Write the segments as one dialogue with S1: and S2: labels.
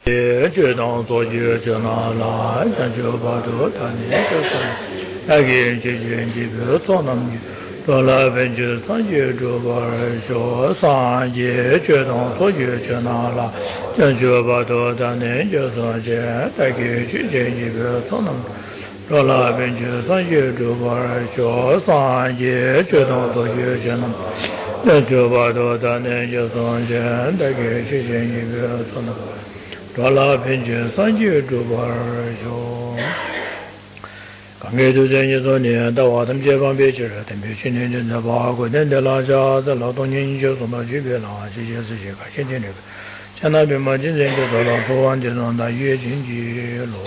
S1: 觉当作觉就那来，咱就把这他呢就是那个这个做那么。说了本就三觉诸法说三界觉当作觉就那了，咱就把这他呢就三界那个这个做那么。说了本就三觉诸法说三界觉当作觉就那么，咱就把这他呢就三界那个这个做那么。说了平均三句诸法说，刚给读者你说呢，到我们街坊别去了，特别去年就在八国等的老家，在劳动人就送到区别了，这些事情看天天这个，像那边嘛，今天就到了佛湾就让他越经济了。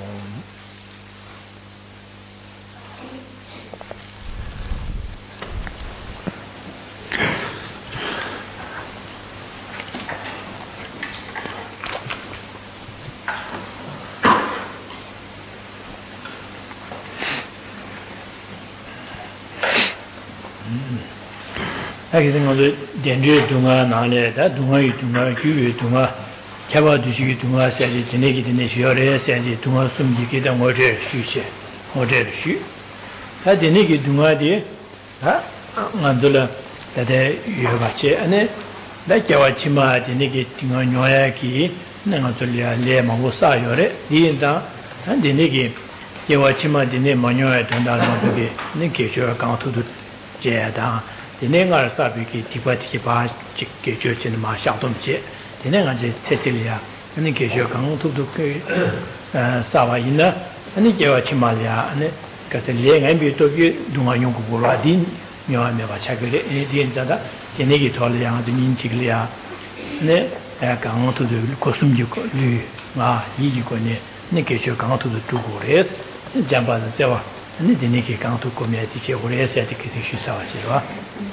S1: 那个我说电子动啊，哪里？他动啊，动啊，教育动啊，开发都是动啊，现在今天给的需要的，现在动啊，送给的我这学习，我这学。他今天给动啊的，啊，俺都了，他在学吧去，呢，那叫我起码今天给动啊，鸟呀给，那个说来嘛我啥样的，你当，俺今天给叫我起码今天嘛鸟呀动到上头给，你给学刚头都接当。今天我是比给提拔这个就真的嘛相当接，今天我这在这里啊，你给学刚都给啥玩意呢？你叫我起码呀，你可是连俺别都给弄啊用过了，din你还没把查个的，din咋的？今天给讨论样子年纪个呀，你刚都过什就过绿啊，一个呢，你给学刚都做过的，你讲吧是吧？你今天给刚都过面的结果也是的，给是学啥去了？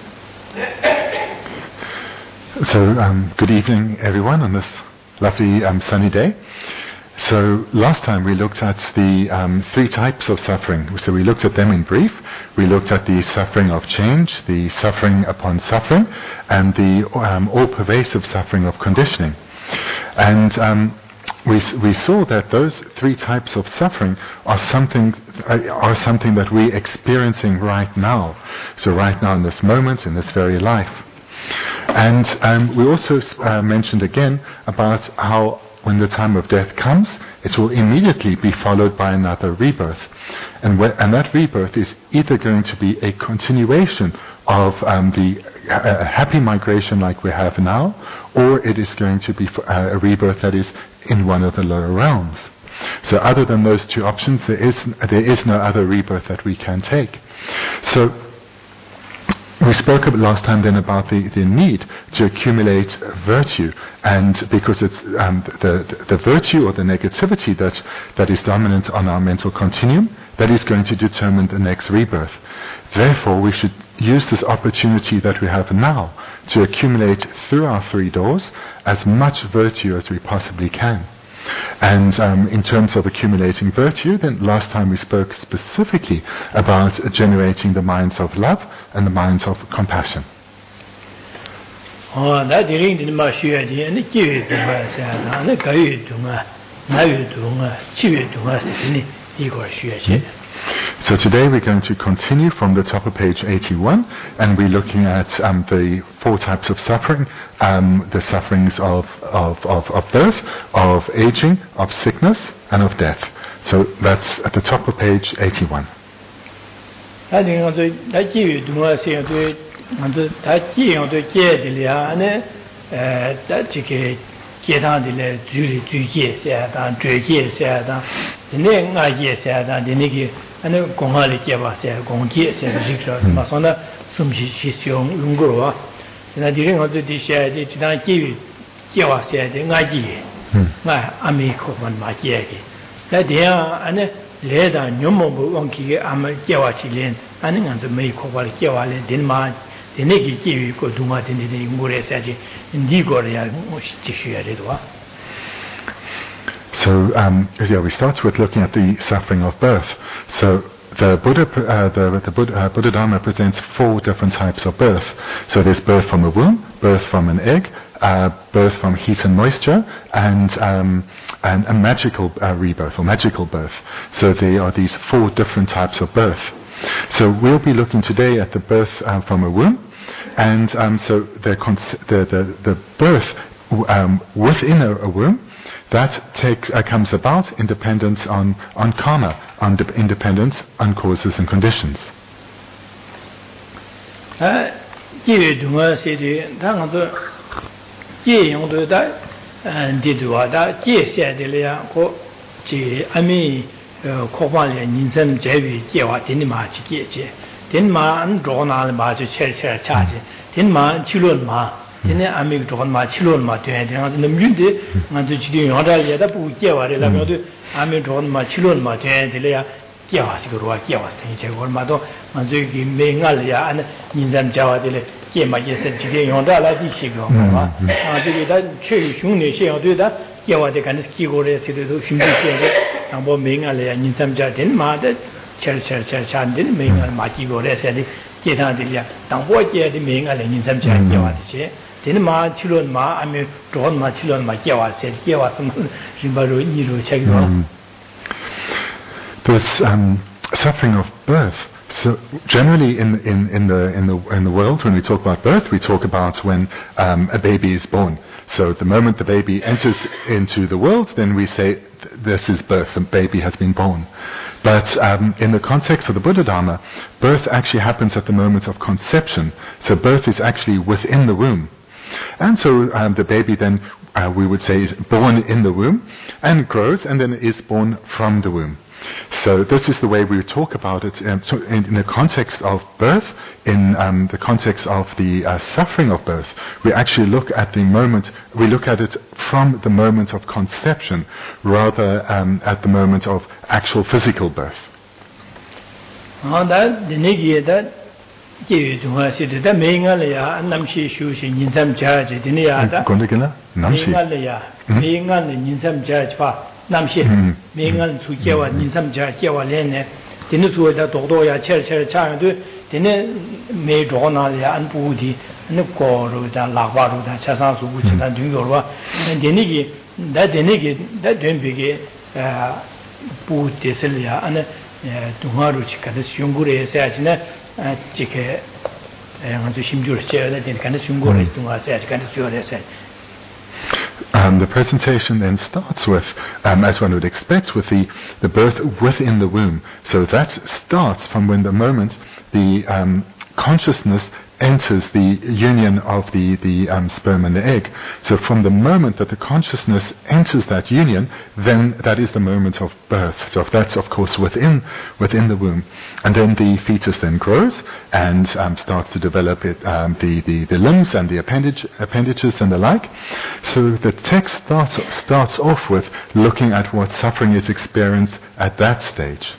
S2: So, good evening, everyone, on this lovely sunny day. So, last time we looked at the three types of suffering. So, we looked at them in brief. We looked at the suffering of change, the suffering upon suffering, and the all-pervasive suffering of conditioning. And we saw that those three types of suffering are something that we're experiencing right now. So right now in this moment, in this very life. And we also mentioned again about how when the time of death comes, it will immediately be followed by another rebirth. And that rebirth is either going to be a continuation of the happy migration like we have now, or it is going to be a rebirth that is in one of the lower realms. So other than those two options, there is no other rebirth that we can take. So we spoke last time then about the need to accumulate virtue, and because it's the virtue or the negativity that is dominant on our mental continuum, that is going to determine the next rebirth. Therefore, we should use this opportunity that we have now to accumulate through our three doors as much virtue as we possibly can. And in terms of accumulating virtue, then last time we spoke specifically about generating the minds of love and the minds of compassion. So today we're going to continue from the top of page 81, and we're looking at the four types of suffering, the sufferings of birth, of aging, of sickness, and of death. So that's at the top of page 81. So we start with looking at the suffering of birth. So the Buddha Dharma presents four different types of birth. So there's birth from a womb, birth from an egg, birth from heat and moisture, and a magical rebirth or magical birth. So there are these 4 different types of birth. So we'll be looking today at the birth from a womb, and so the birth within a womb that comes about independence on karma, independence on causes and conditions.
S1: Tene amig to ma chilon ma tuen de nam yunde ngan ji de yong da ya da bu jie wa de la me de amig to ma chilon ma tuen de le ya jie wa ji ro wa jie wa ten che ko ma do ma ji gi me ngal ya an nin zam ja wa de le jie ma jie se ji de yong da la di xi go ma a de ge da che xiong ne xie de da jie wa de kan ji go le se de do xing ji xie de dang bo me ngal ya nin zam ja de ma de che chan de me ngal ma ji go le se de jie da de ya dang bo jie de me ngal le nin zam ja jie wa de xie ma chilon ma ame don ma chilon ma jewa se jewa some rimbaro niru chegno.
S2: There's suffering of birth. So generally in the world, when we talk about birth, we talk about when a baby is born. So the moment the baby enters into the world, then we say this is birth, the baby has been born. But in the context of the Buddha Dharma, birth actually happens at the moment of conception. So birth is actually within the womb. And so the baby then, we would say, is born in the womb and grows and then is born from the womb. So this is the way we talk about it. So in the context of birth, in the context of the suffering of birth, we actually look at we look at it from the moment of conception rather at the moment of actual physical birth.
S1: Namshi, Mingan to Jewa, Ninsam Jewa Lene, Dinu da Dodoya, Chang, Dine made Dona and Budi, and the Goro, Lavaru, Chasan, which is not doing your and Denigi, that don't begin Bud Desilia, and Dumaruch, Shungure, Sajina, Chike, and the Shimjur chair, that in Kanashungure, Tunga,
S2: the presentation then starts with, as one would expect, with the birth within the womb. So that starts from when the moment the consciousness enters the union of the sperm and the egg. So from the moment that the consciousness enters that union, then that is the moment of birth. So that's of course within the womb, and then the fetus then grows and starts to develop the limbs and the appendages and the like. So the text starts off with looking at what suffering is experienced at that stage.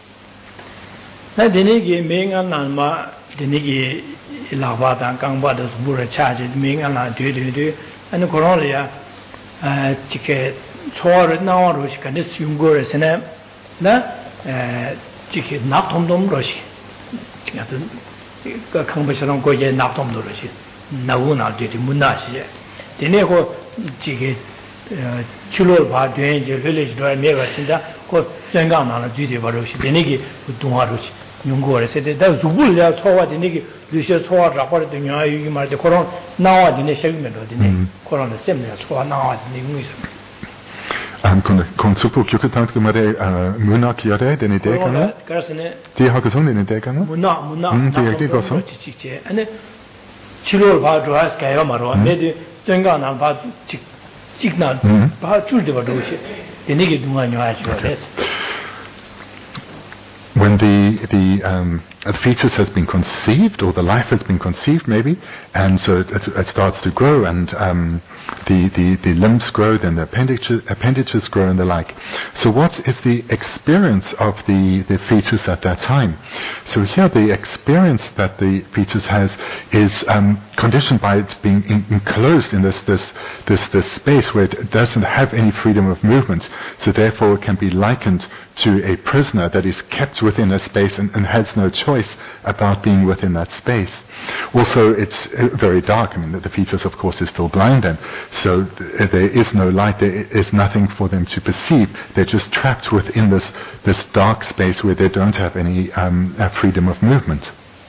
S1: Lavada, Gangba, Bura charge, Ming and I do, and the Coronia, ticket, Tor, now, which can assume Goris and ticket, not on them, Roshi. Conversation go yet, not on the Roshi. Nauna did Munashi. The Nego ticket, Chulo, village, do I never see that? Got Zangan on a duty of Roshi, the Negi with Dumarush. Yungore said that Zubulia Towa the Nigi, Lucia Towa, Raport, the Yuma, the Coron, now at the segment of the name, Coron, the similar Towa, now at the Niguis.
S2: Kon supo kyuketan kumare muna kiare deni dekana. Ti hakuson deni dekana.
S1: Muna. Ti
S2: yakti koson.
S1: And Chilo ba dras kayo maro. Mede tenga na ba chikna ba chulde ba doshi. The Nigi dunga nyoa chures.
S2: When the fetus has been conceived, or the life has been conceived maybe, and so it starts to grow, and the limbs grow, then the appendages grow and the like. So what is the experience of the fetus at that time? So here the experience that the fetus has is conditioned by it being enclosed in this space where it doesn't have any freedom of movement. So therefore it can be likened to a prisoner that is kept within a space and has no choice. choice about being within that space. Also, it's very dark. I mean, the fetus, of course, is still blind then, so there is no light. There is nothing for them to perceive. They're just trapped within this dark space where they don't have any freedom of movement.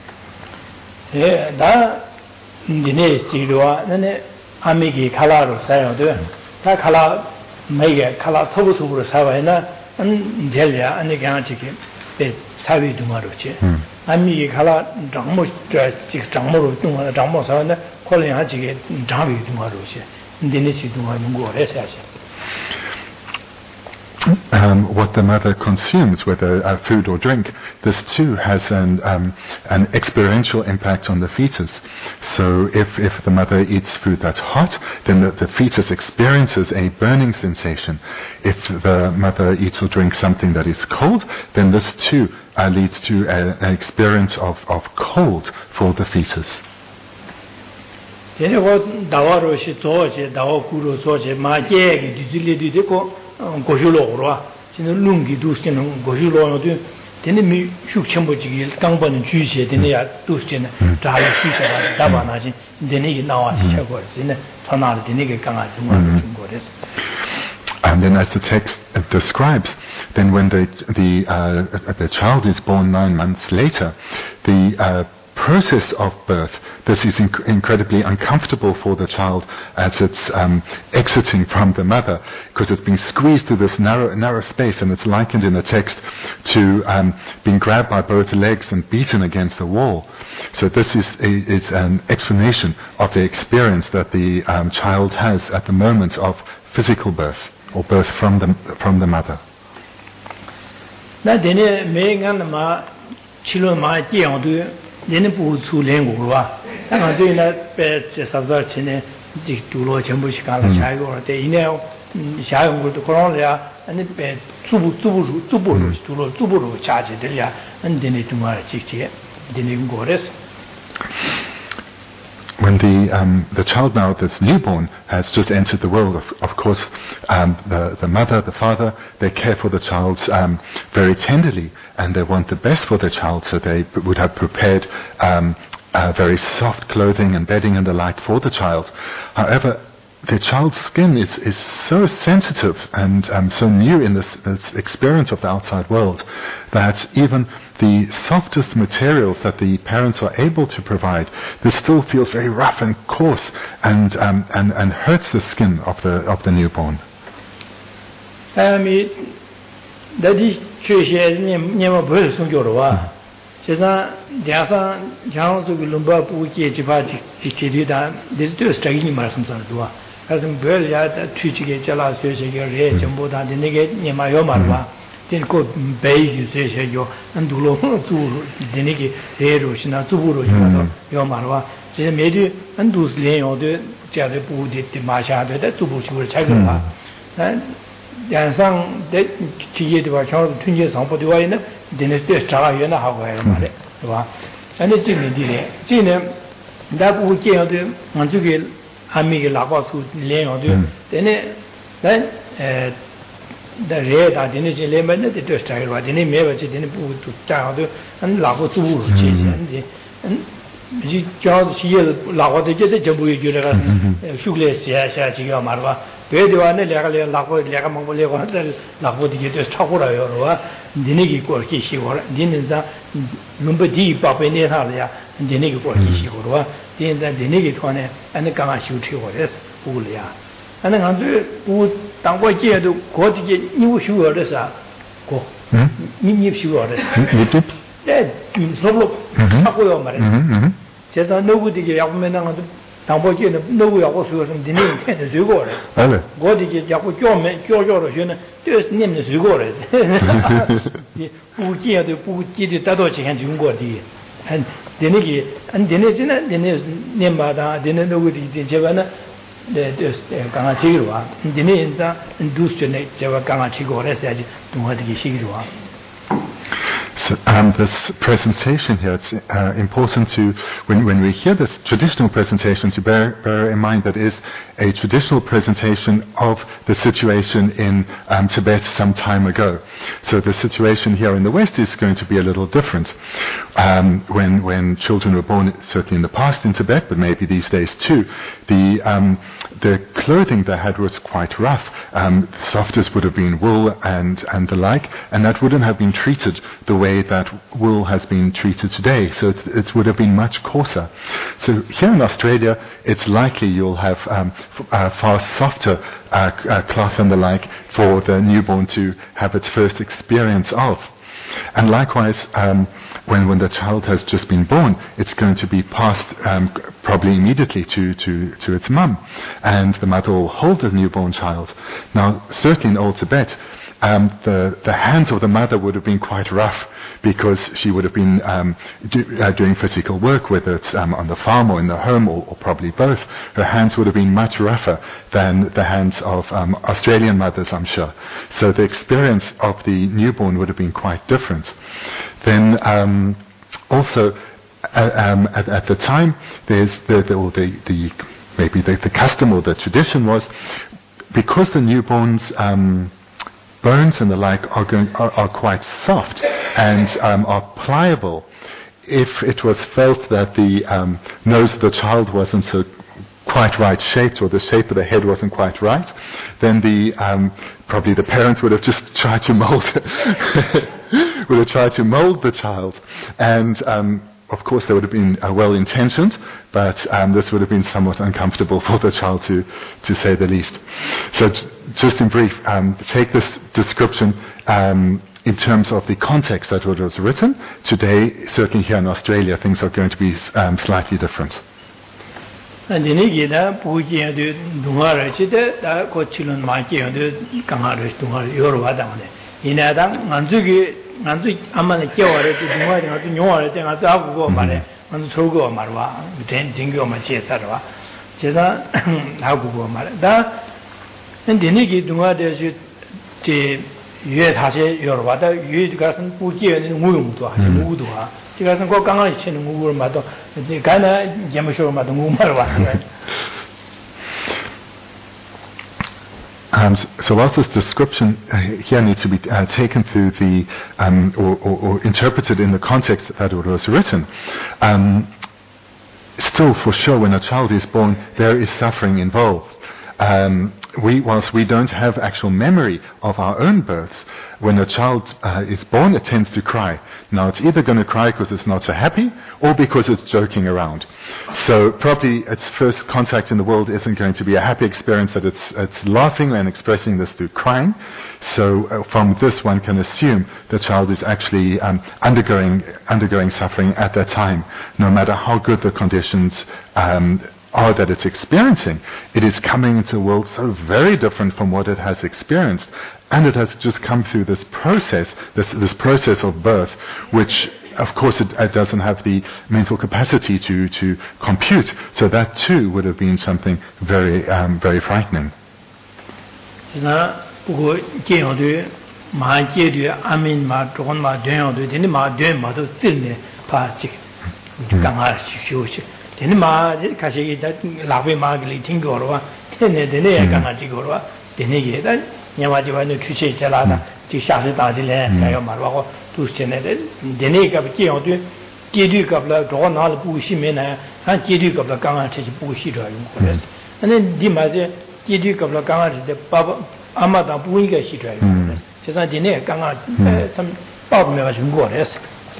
S2: What the mother consumes, whether food or drink, this too has an experiential impact on the fetus. So if the mother eats food that's hot, then the fetus experiences a burning sensation. If the mother eats or drinks something that is cold, then this too leads to an experience of cold for the fetus.
S1: lungi gojulo mi ya
S2: And then, as the text describes, then when the child is born 9 months later, the process of birth, this is incredibly uncomfortable for the child as it's exiting from the mother, because it's being squeezed through this narrow space, and it's likened in the text to being grabbed by both legs and beaten against the wall. So this is an explanation of the experience that the child has at the moment of physical birth, or birth from the mother.
S1: Then pu su len gu wa ta de na pe che sa za chen ne ji du lo chen bu shi ka la sha go de yin ne sha go de ko lo ya an pe zu bu du lo cha ji de ya an de ne tu ma chi chi de ne go res.
S2: When the child now that's newborn has just entered the world, of course, the mother, the father, they care for the child very tenderly, and they want the best for the child, so they would have prepared very soft clothing and bedding and the like for the child. However, the child's skin is so sensitive and so new in this experience of the outside world that even the softest materials that the parents are able to provide, this still feels very rough and coarse and hurts the skin of the newborn.
S1: As Bell Yat, Twitchie, Jala, Sushi, Jumbo, the Nigate, Yamayomarwa, then go Bay, you say, and Dulo, the Niki, Rushina, Tuburu, Yomarwa, they made you and do lay on the Jadapu, the Masha, that Tubuchi will check them out. And some that Chi was 2 years on Poduana, then it's the star, you know how I and it's in the Gina that would kill them until you Hami Lava to lay on you. Then the red identity lemon, the dust I write in a mirror, didn't put to child and Lavo to and John see Lava to get a jabu, sugar, Shia Marva, where they are Lavo, Lacamo, Lavo to get a Chakura, Dinigi Korkishi, Dinza, Number D, Papa Netalia, and Dinigi Korkishi, then the Nigitone and the Kamashuti or this, Ulia. And then who don't get to go to get new shoes, go. New shoes. Dead, you so says I know what the young men on the Tambokin, no way also from the name of Zugore. Go to get Yaku George, just name the Zugore. Who care the Puki Tadochi and Jungodi. And Denigi, and Denizina, Deniz Nimbada, Denizudi, the Javana, the Ganachirua, and Deniza, and Dustionate, Java Ganachigore, said to what he
S2: So this presentation here, it's important to, when we hear this traditional presentation, to bear in mind that is a traditional presentation of the situation in Tibet some time ago. So the situation here in the West is going to be a little different. When children were born, certainly in the past in Tibet, but maybe these days too, the clothing they had was quite rough. The softest would have been wool and the like, and that wouldn't have been treated the way that wool has been treated today. So it would have been much coarser. So here in Australia, it's likely you'll have far softer cloth and the like for the newborn to have its first experience of. And likewise, when the child has just been born, it's going to be passed probably immediately to its mum, and the mother will hold the newborn child. Now, certainly in Old Tibet, the hands of the mother would have been quite rough because she would have been doing physical work, whether it's on the farm or in the home or probably both. Her hands would have been much rougher than the hands of Australian mothers, I'm sure. So the experience of the newborn would have been quite different. Then also at the time, there's maybe the custom or the tradition was, because the newborn's bones and the like are quite soft and are pliable. If it was felt that the nose of the child wasn't so quite right shaped, or the shape of the head wasn't quite right, then probably the parents would have just tried to mold the child, and of course, they would have been well-intentioned, but this would have been somewhat uncomfortable for the child, to say the least. So, just in brief, take this description in terms of the context that it was written. Today, certainly here in Australia, things are going to be slightly different.
S1: 난주 아마는 겨워를 중화를 가지고 용어를 제가 자고고 말해. 난 저거 말와. 된딩거만 제사로. 제가 하고고 말해. 다 근데니기 중화돼서 제 위에 다시 여러와다 위에 가서 부지에는 무용도 하지 무도 하. 제가서 꼭 강하게 치는 무를 마도 가나 예무쇼 마도 무말와.
S2: So whilst this description here needs to be taken through the or interpreted in the context that it was written, still for sure when a child is born there is suffering involved. Whilst we don't have actual memory of our own births, when a child is born, it tends to cry. Now, it's either going to cry because it's not so happy, or because it's joking around. So probably its first contact in the world isn't going to be a happy experience, that it's laughing and expressing this through crying. So from this one can assume the child is actually undergoing suffering at that time, no matter how good the conditions are that it's experiencing. It is coming into a world so very different from what it has experienced, and it has just come through this process, this process of birth, which of course it doesn't have the mental capacity to compute. So that too would have been something very very frightening.
S1: Then ma kasi that lawe magli tingorwa tene dene kanga tigorwa dene ye da nyama jiwa no chuche chala da ti sha se da le ka yo marwa ko tu chene dene ka ji yo de ji du ka la do na le bu xi me na han ji du ka la kanga che bu xi da yung ko le ane di ma je ji du ka la kanga de ba ama da bu yi ga xi da yung ko le je san dene kanga sam ba me ba yung ko le.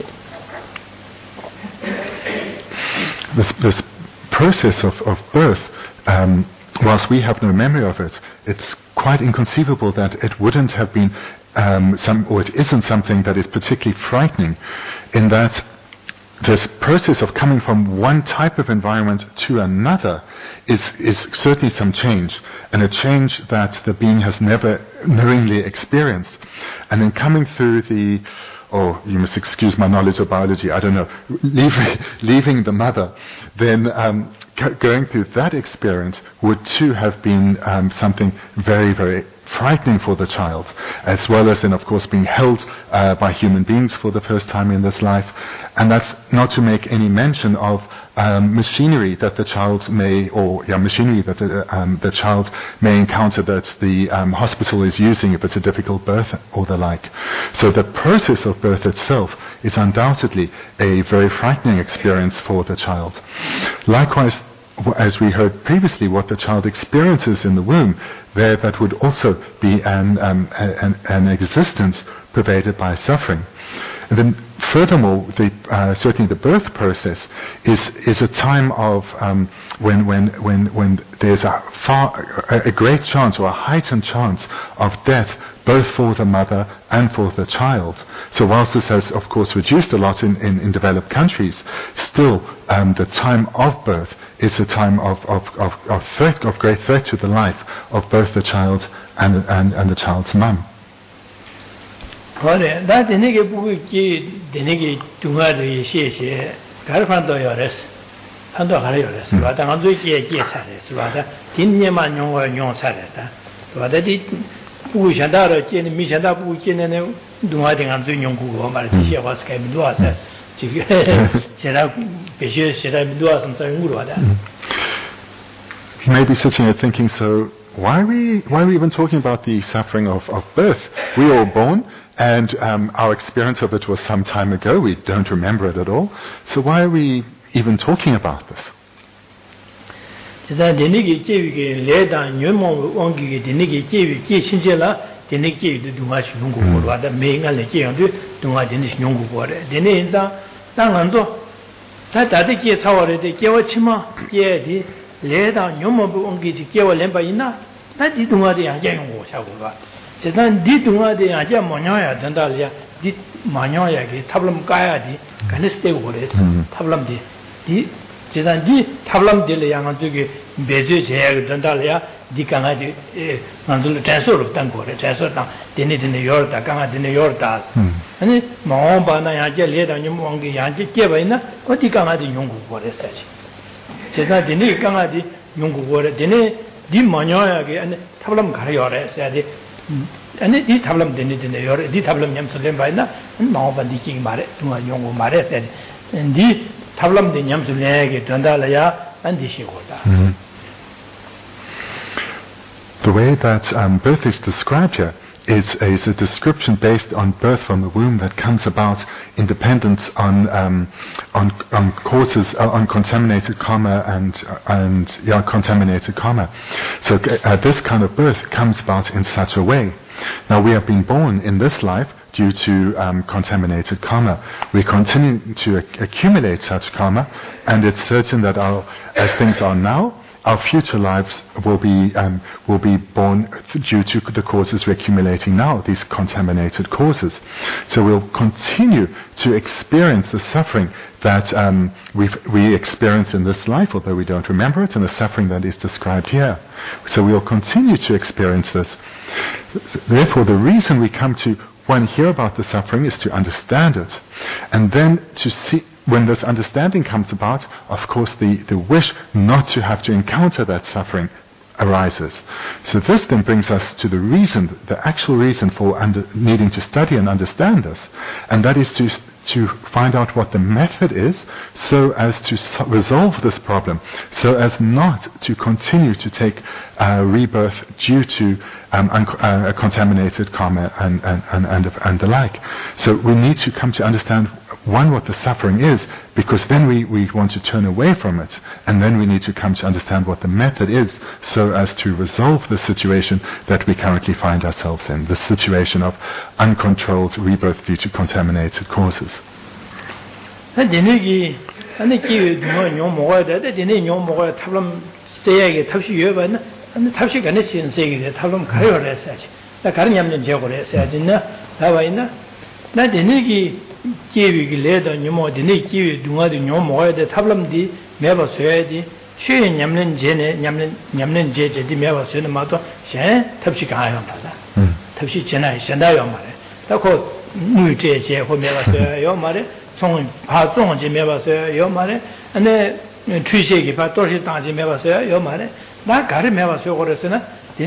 S2: This process of birth, whilst we have no memory of it, it's quite inconceivable that it wouldn't have been or it isn't something that is particularly frightening, in that this process of coming from one type of environment to another is certainly some change, and a change that the being has never knowingly experienced. And then coming through or you must excuse my knowledge of biology, I don't know, leaving the mother, then going through that experience would too have been something very, very frightening for the child, as well as then, of course, being held by human beings for the first time in this life. And that's not to make any mention of machinery that the child may, machinery that the child may encounter that the hospital is using if it's a difficult birth or the like. So the process of birth itself is undoubtedly a very frightening experience for the child. Likewise, as we heard previously, what the child experiences in the womb, that would also be an existence pervaded by suffering. And then, furthermore, certainly the birth process is a time of when there's a great chance or a heightened chance of death, both for the mother and for the child. So whilst this has, of course, reduced a lot in developed countries, still the time of birth is a time of threat, of great threat to the life of both the child and the child's mum.
S1: That the nigga denegi tunga she Garfando Yores, Hando Harriores, but I'm doing Saris, rather, Tinyaman Yon Saris, but that did Pushandara, Mishanda Puchin, and doing on Zunion Google, Marcia was came to us. Said I, Peshe said I do us and say,
S2: you may be sitting here thinking, so why are we even talking about the suffering of birth? We were all born, and our experience of it was some time ago. We don't remember it at all. So why are we even talking about this?
S1: Di dunga de aja monyoya dandalia di manyoya ki tablam kaya di kaniste gore tablam di jesan di tablam de le yang ju beje je dandalia di kanga di mandul transfer tan gore transfer ta dene yor ta kanga dene yor ta ani mo ba na ya je le da nyum wang ki ya je je ba ina ko di kanga di yong gu gore sa chi jesan dene kanga di yong gu gore dene di manyoya ki ani tablam kare yore sa di and the tablam didn't the tablam yam sulim by now, and Mahoban king mare, to a young mare said, and the tablam the yam suleg, Tandalaya, and the Shigota.
S2: The way that birth is described here is a description based on birth from the womb that comes about independent on causes, on contaminated karma and contaminated karma. So this kind of birth comes about in such a way. Now we have been born in this life due to contaminated karma. We continue to accumulate such karma, and it's certain that as things are now, our future lives will be born due to the causes we're accumulating now, these contaminated causes. So we'll continue to experience the suffering that we experience in this life, although we don't remember it, and the suffering that is described here. So we'll continue to experience this. Therefore, the reason we come to hear about the suffering is to understand it, and then to see. When this understanding comes about, of course, the wish not to have to encounter that suffering arises. So this then brings us to the actual reason for needing to study and understand this, and that is to find out what the method is so as to resolve this problem, so as not to continue to take rebirth due to contaminated karma and the like. So we need to come to understand what the suffering is, because then we want to turn away from it, and then we need to come to understand what the method is so as to resolve the situation that we currently find ourselves in, the situation of uncontrolled rebirth due to contaminated causes.
S1: Kiwi leda nyumo dine kiwi dunga di nyomo de tablam di meba soya di shwe nyamlen je di meba soya ma to shen tabshi ka yo ta tabshi chena shenda yo ma re ta ko mu je ho meba soya yo ma re song pa zong je meba soya yo ma re ane thui she gi pa to shi dang je meba soya yo ma re na ga re meba soya go re se na dine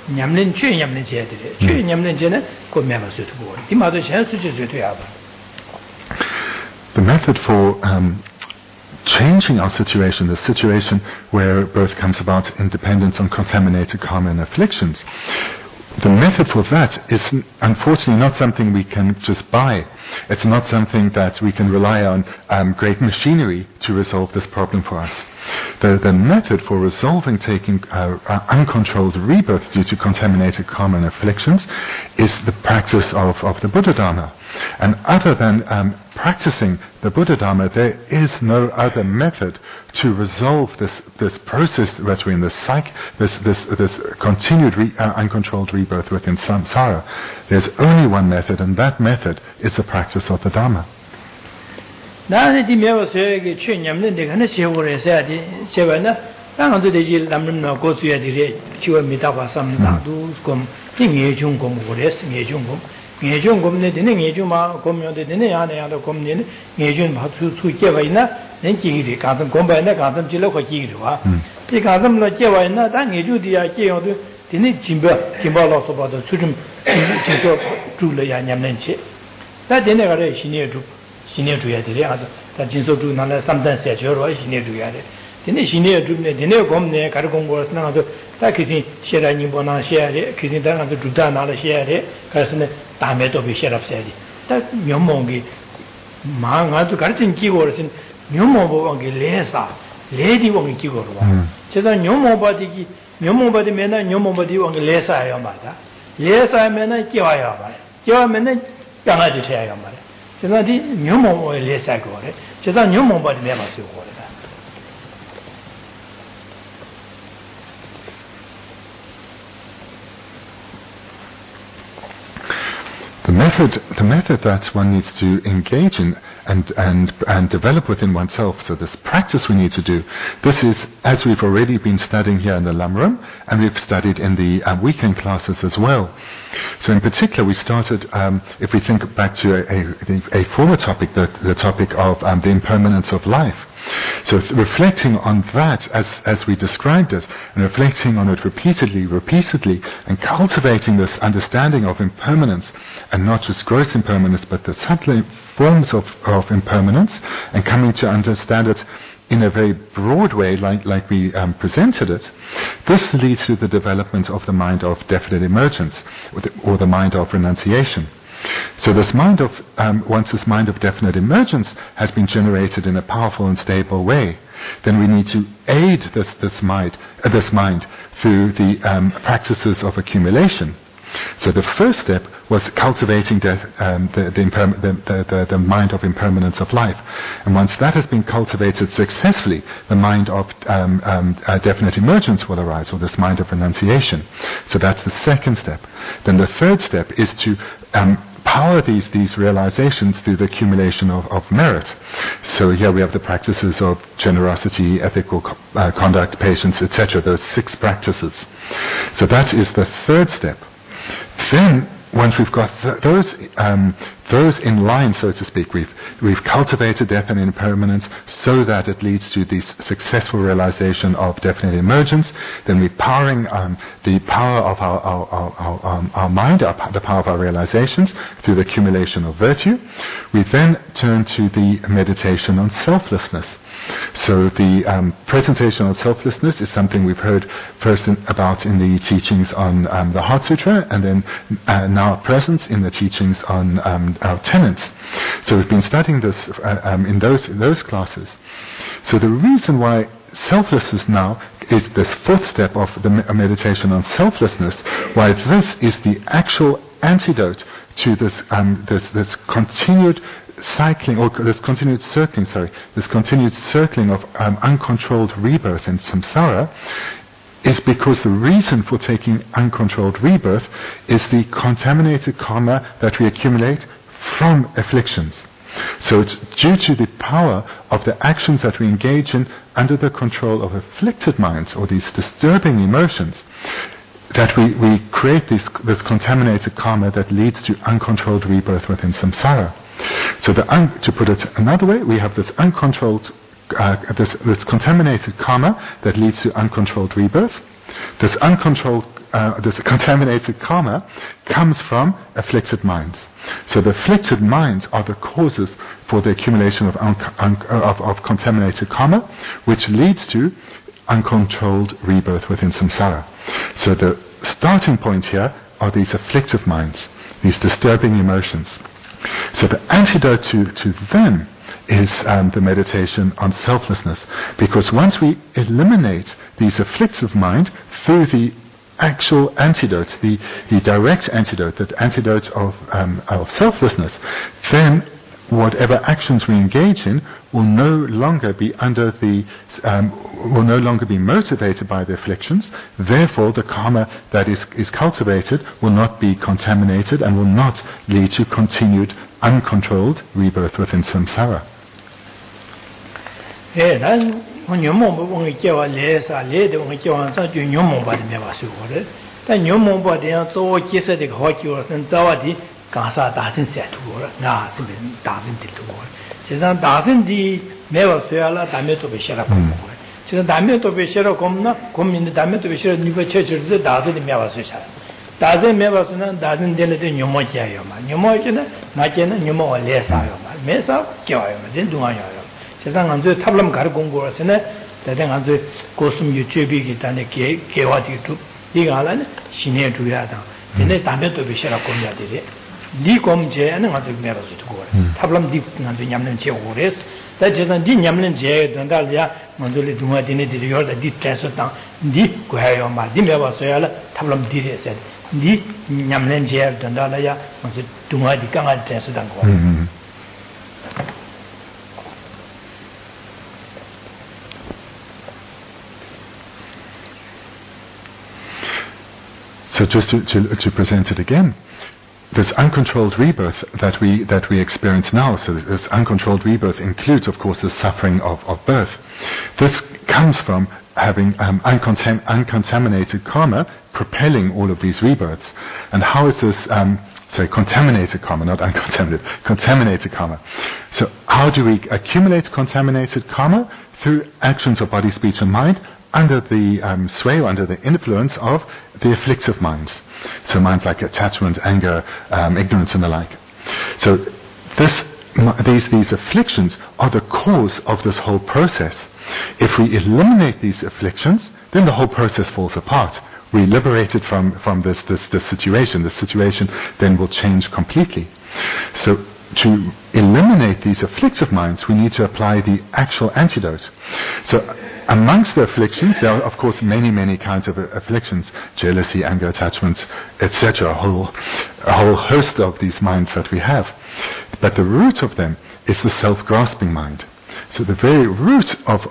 S1: 냠는 죄 냠는 죄들이 죄 냠는 죄는 고매가 수도 보고 이마도 현수 죄 돼야 봐.
S2: The method for changing our situation, the situation where birth comes about in dependence on contaminated karma and afflictions, the method for that is unfortunately not something we can just buy. It's not something that we can rely on great machinery to resolve this problem for us. The method for resolving taking uncontrolled rebirth due to contaminated karma and afflictions is the practice of the Buddha Dharma. And other than practicing the Buddha Dharma, there is no other method to resolve this process that we're in, this continued uncontrolled rebirth within samsara. There's only one method, and that method is the practice of the Dharma.
S1: 나는 디메워서에게 최념는데 하나 세월에 해야지 제발나 나는 되지 남는 고수야 되리 지원 미다와 삼나도 좀 띵예중 공부를 예중공 예중공네 되는 예중마 공명데 되는 야네야도 공네는 예중 마수 수제와 있나 nenjigiri 가슴 공부에나 가슴 질러 거기기로 와. 이 가슴로 제와 있나 단 예주디야 제용도 되는 진보로서 봐도 수좀 진도 줄려야 냠는지. 다 되네 가래 신예주 신예주야 되리 아주 다 진소주 나라 삼단 세저로 신예주야 돼. 되네 신예주네 되네 공네 가르 공부에서 나가서 다 그신 시라니 보나 시야래 그신 당아서 주다 나라 시야래 그래서는 다음에도 비 시랍세야지. 다 명몽기 망아도 가르친 기고로선 묘모보기 레사 레디 원기 기고로 봐. 제가 묘모바디기 묘모바디 맨날 묘모바디 원기 레사야 말이야. 레사면은 끼와야 봐. 끼와면은 양아지 돼야 말이야. 제가 이 묘모의 레사고 그래. 제가 묘모바디 내가 쓰고 그래.
S2: The method that one needs to engage in and develop within oneself, so this practice we need to do, this is, as we've already been studying here in the Lamrim, and we've studied in the weekend classes as well. So in particular, we started, if we think back to a former topic, the topic of the impermanence of life. So reflecting on that as we described it, and reflecting on it repeatedly, and cultivating this understanding of impermanence, and not just gross impermanence, but the subtle forms of impermanence, and coming to understand it in a very broad way, like we presented it, this leads to the development of the mind of definite emergence, or the mind of renunciation. So this mind of, once this mind of definite emergence has been generated in a powerful and stable way, then we need to aid this mind through the practices of accumulation. So the first step was cultivating the mind of impermanence of life. And once that has been cultivated successfully, the mind of definite emergence will arise, or this mind of renunciation. So that's the second step. Then the third step is to power these realizations through the accumulation of merit. So here we have the practices of generosity, ethical conduct, patience, etc., those 6 practices. So that is the third step. Then, once we've got those in line, so to speak, we've cultivated definite impermanence so that it leads to the successful realization of definite emergence. Then we're powering the power of our mind, the power of our realizations through the accumulation of virtue. We then turn to the meditation on selflessness. So the presentation on selflessness is something we've heard first about in the teachings on the Heart Sutra, and then now present in the teachings on our tenets. So we've been studying this in those classes. So the reason why selflessness now is this 4th step of the meditation on selflessness, why this is the actual antidote to this continued cycling, or this continued circling of uncontrolled rebirth in samsara, is because the reason for taking uncontrolled rebirth is the contaminated karma that we accumulate from afflictions. So it's due to the power of the actions that we engage in under the control of afflicted minds, or these disturbing emotions, that we create this contaminated karma that leads to uncontrolled rebirth within samsara. So to put it another way, we have this uncontrolled, this contaminated karma that leads to uncontrolled rebirth. This uncontrolled this contaminated karma comes from afflicted minds. So the afflicted minds are the causes for the accumulation of contaminated karma, which leads to uncontrolled rebirth within samsara. So the starting point here are these afflictive minds, these disturbing emotions. So the antidote to them is the meditation on selflessness, because once we eliminate these afflictive mind through the actual antidote, the direct antidote, that antidote of selflessness, then whatever actions we engage in will no longer be will no longer be motivated by the afflictions. Therefore, the karma that is cultivated will not be contaminated and will not lead to continued uncontrolled rebirth within samsara.
S1: Gansa dasin set war na simin dasin til to war chisan dasin di mewa soyala dame to be shara ko chisan dame to be shara komna komin dame to be shara ni ba che che de dasin di mewa soyala dasin mewa sona dasin de le nyomo cha yo ma nyomo chena na chena nyomo le sa yo ma me sa kyo yo ma den dunga yo yo chisan nganzo tablam gar gong go sene de den nganzo kosum yu chebi ki tane ke wa ti tu diga la ne shine tu ya da ne dame to be shara ko ya de Dikom Jay and other members to go. Tablam Dik and the Yamlin Chores, that is the Yamlin Jay, Dandalia, Mondoli Duma Dini, the Yorda did transfer down, Di Guayoma, Dimeva Soyala, Tablam Didi said, Di Yamlin Jay, Dandalia, Duma di Kanga transfer down.
S2: So just to present it again, this uncontrolled rebirth that we experience now, so this uncontrolled rebirth includes, of course, the suffering of birth. This comes from having uncontaminated karma propelling all of these rebirths. And how is this, contaminated karma, not uncontaminated, contaminated karma. So how do we accumulate contaminated karma? Through actions of body, speech and mind, under the sway or under the influence of the afflictive minds. So minds like attachment, anger, ignorance and the like. So these afflictions are the cause of this whole process. If we eliminate these afflictions, then the whole process falls apart. We liberate it from this situation. The situation then will change completely. So to eliminate these afflictive minds, we need to apply the actual antidote. So amongst the afflictions, there are of course many kinds of afflictions: jealousy, anger, attachments, etc. A whole host of these minds that we have. But the root of them is the self-grasping mind. So the very root of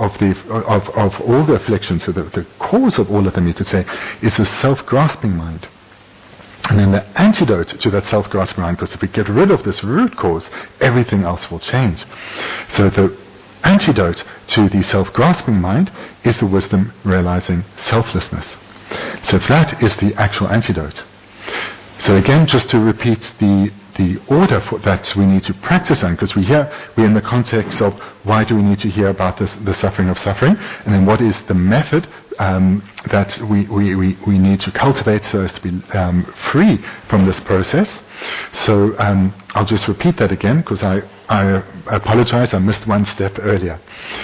S2: all the afflictions, so the cause of all of them, you could say, is the self-grasping mind. And then the antidote to that self-grasping mind, because if we get rid of this root cause, everything else will change. So the antidote to the self-grasping mind is the wisdom realizing selflessness. So that is the actual antidote. So again, just to repeat the order that we need to practice on, because we're in the context of why do we need to hear about the suffering of suffering, and then what is the method that we need to cultivate so as to be free from this process. So I'll just repeat that again, because I apologize, I missed one step earlier.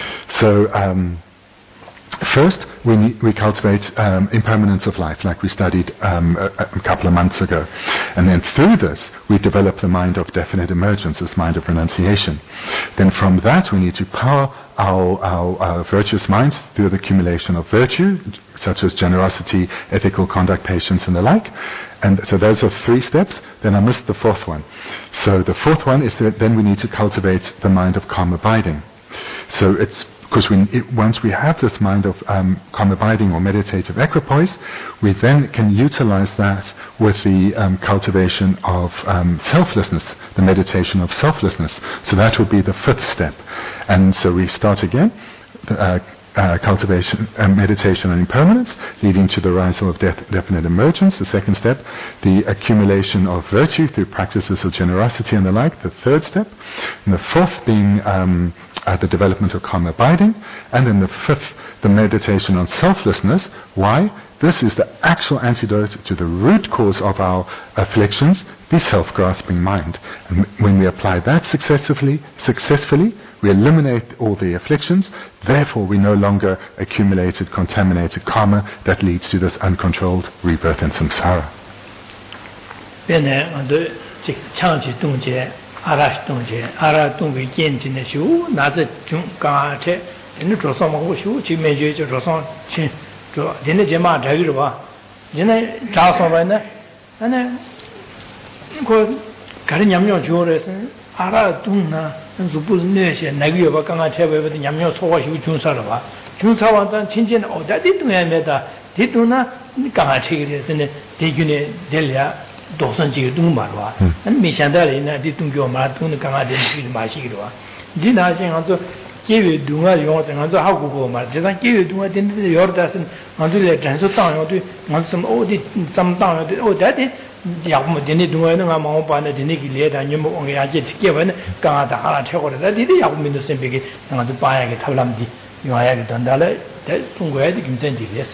S2: So first, we cultivate impermanence of life, like we studied a couple of months ago. And then through this, we develop the mind of definite emergence, this mind of renunciation. Then from that, we need to power our virtuous minds through the accumulation of virtue, such as generosity, ethical conduct, patience, and the like. And so those are 3 steps. Then I missed the 4th one. So the 4th one is that then we need to cultivate the mind of calm abiding. So it's because once we have this mind of calm abiding or meditative equipoise, we then can utilize that with the cultivation of selflessness, the meditation of selflessness. So that would be the 5th step. And so we start again, cultivation and meditation on impermanence, leading to the rise of definite emergence. The 2nd step, the accumulation of virtue through practices of generosity and the like. The 3rd step, and the 4th being the development of calm abiding, and then the 5th, the meditation on selflessness, Why? This is the actual antidote to the root cause of our afflictions, the self-grasping mind. And when we apply that successfully, we eliminate all the afflictions, therefore we no longer accumulated, contaminated karma that leads to this uncontrolled rebirth in samsara.
S1: ara tungna zubu neshe nagyo ba kanga chebe de nyamyo sowa shu junsa ba junsa wa tan chinchen o da di tungya meta di tungna kanga chigire sene de gyune delya dosan ji dung ma ba an mi shanda le na di tungyo ma tungna kanga de chi ma shi ro di na shin an zo jewe dunga yo zeng an zo ha gu go ma je dan jewe dunga den de yor da sen an zo le zhan so dang yo de an some o di some dang yo de o da de 야고 되네 동안은 아마 반에 되네 길에다 님 옹게 아제 지게는 강하다 하나 최고다 디디 야고 민도 선배게 나도 봐야게 탈람디 요아야게 단달에 통과해야 되 김선지리스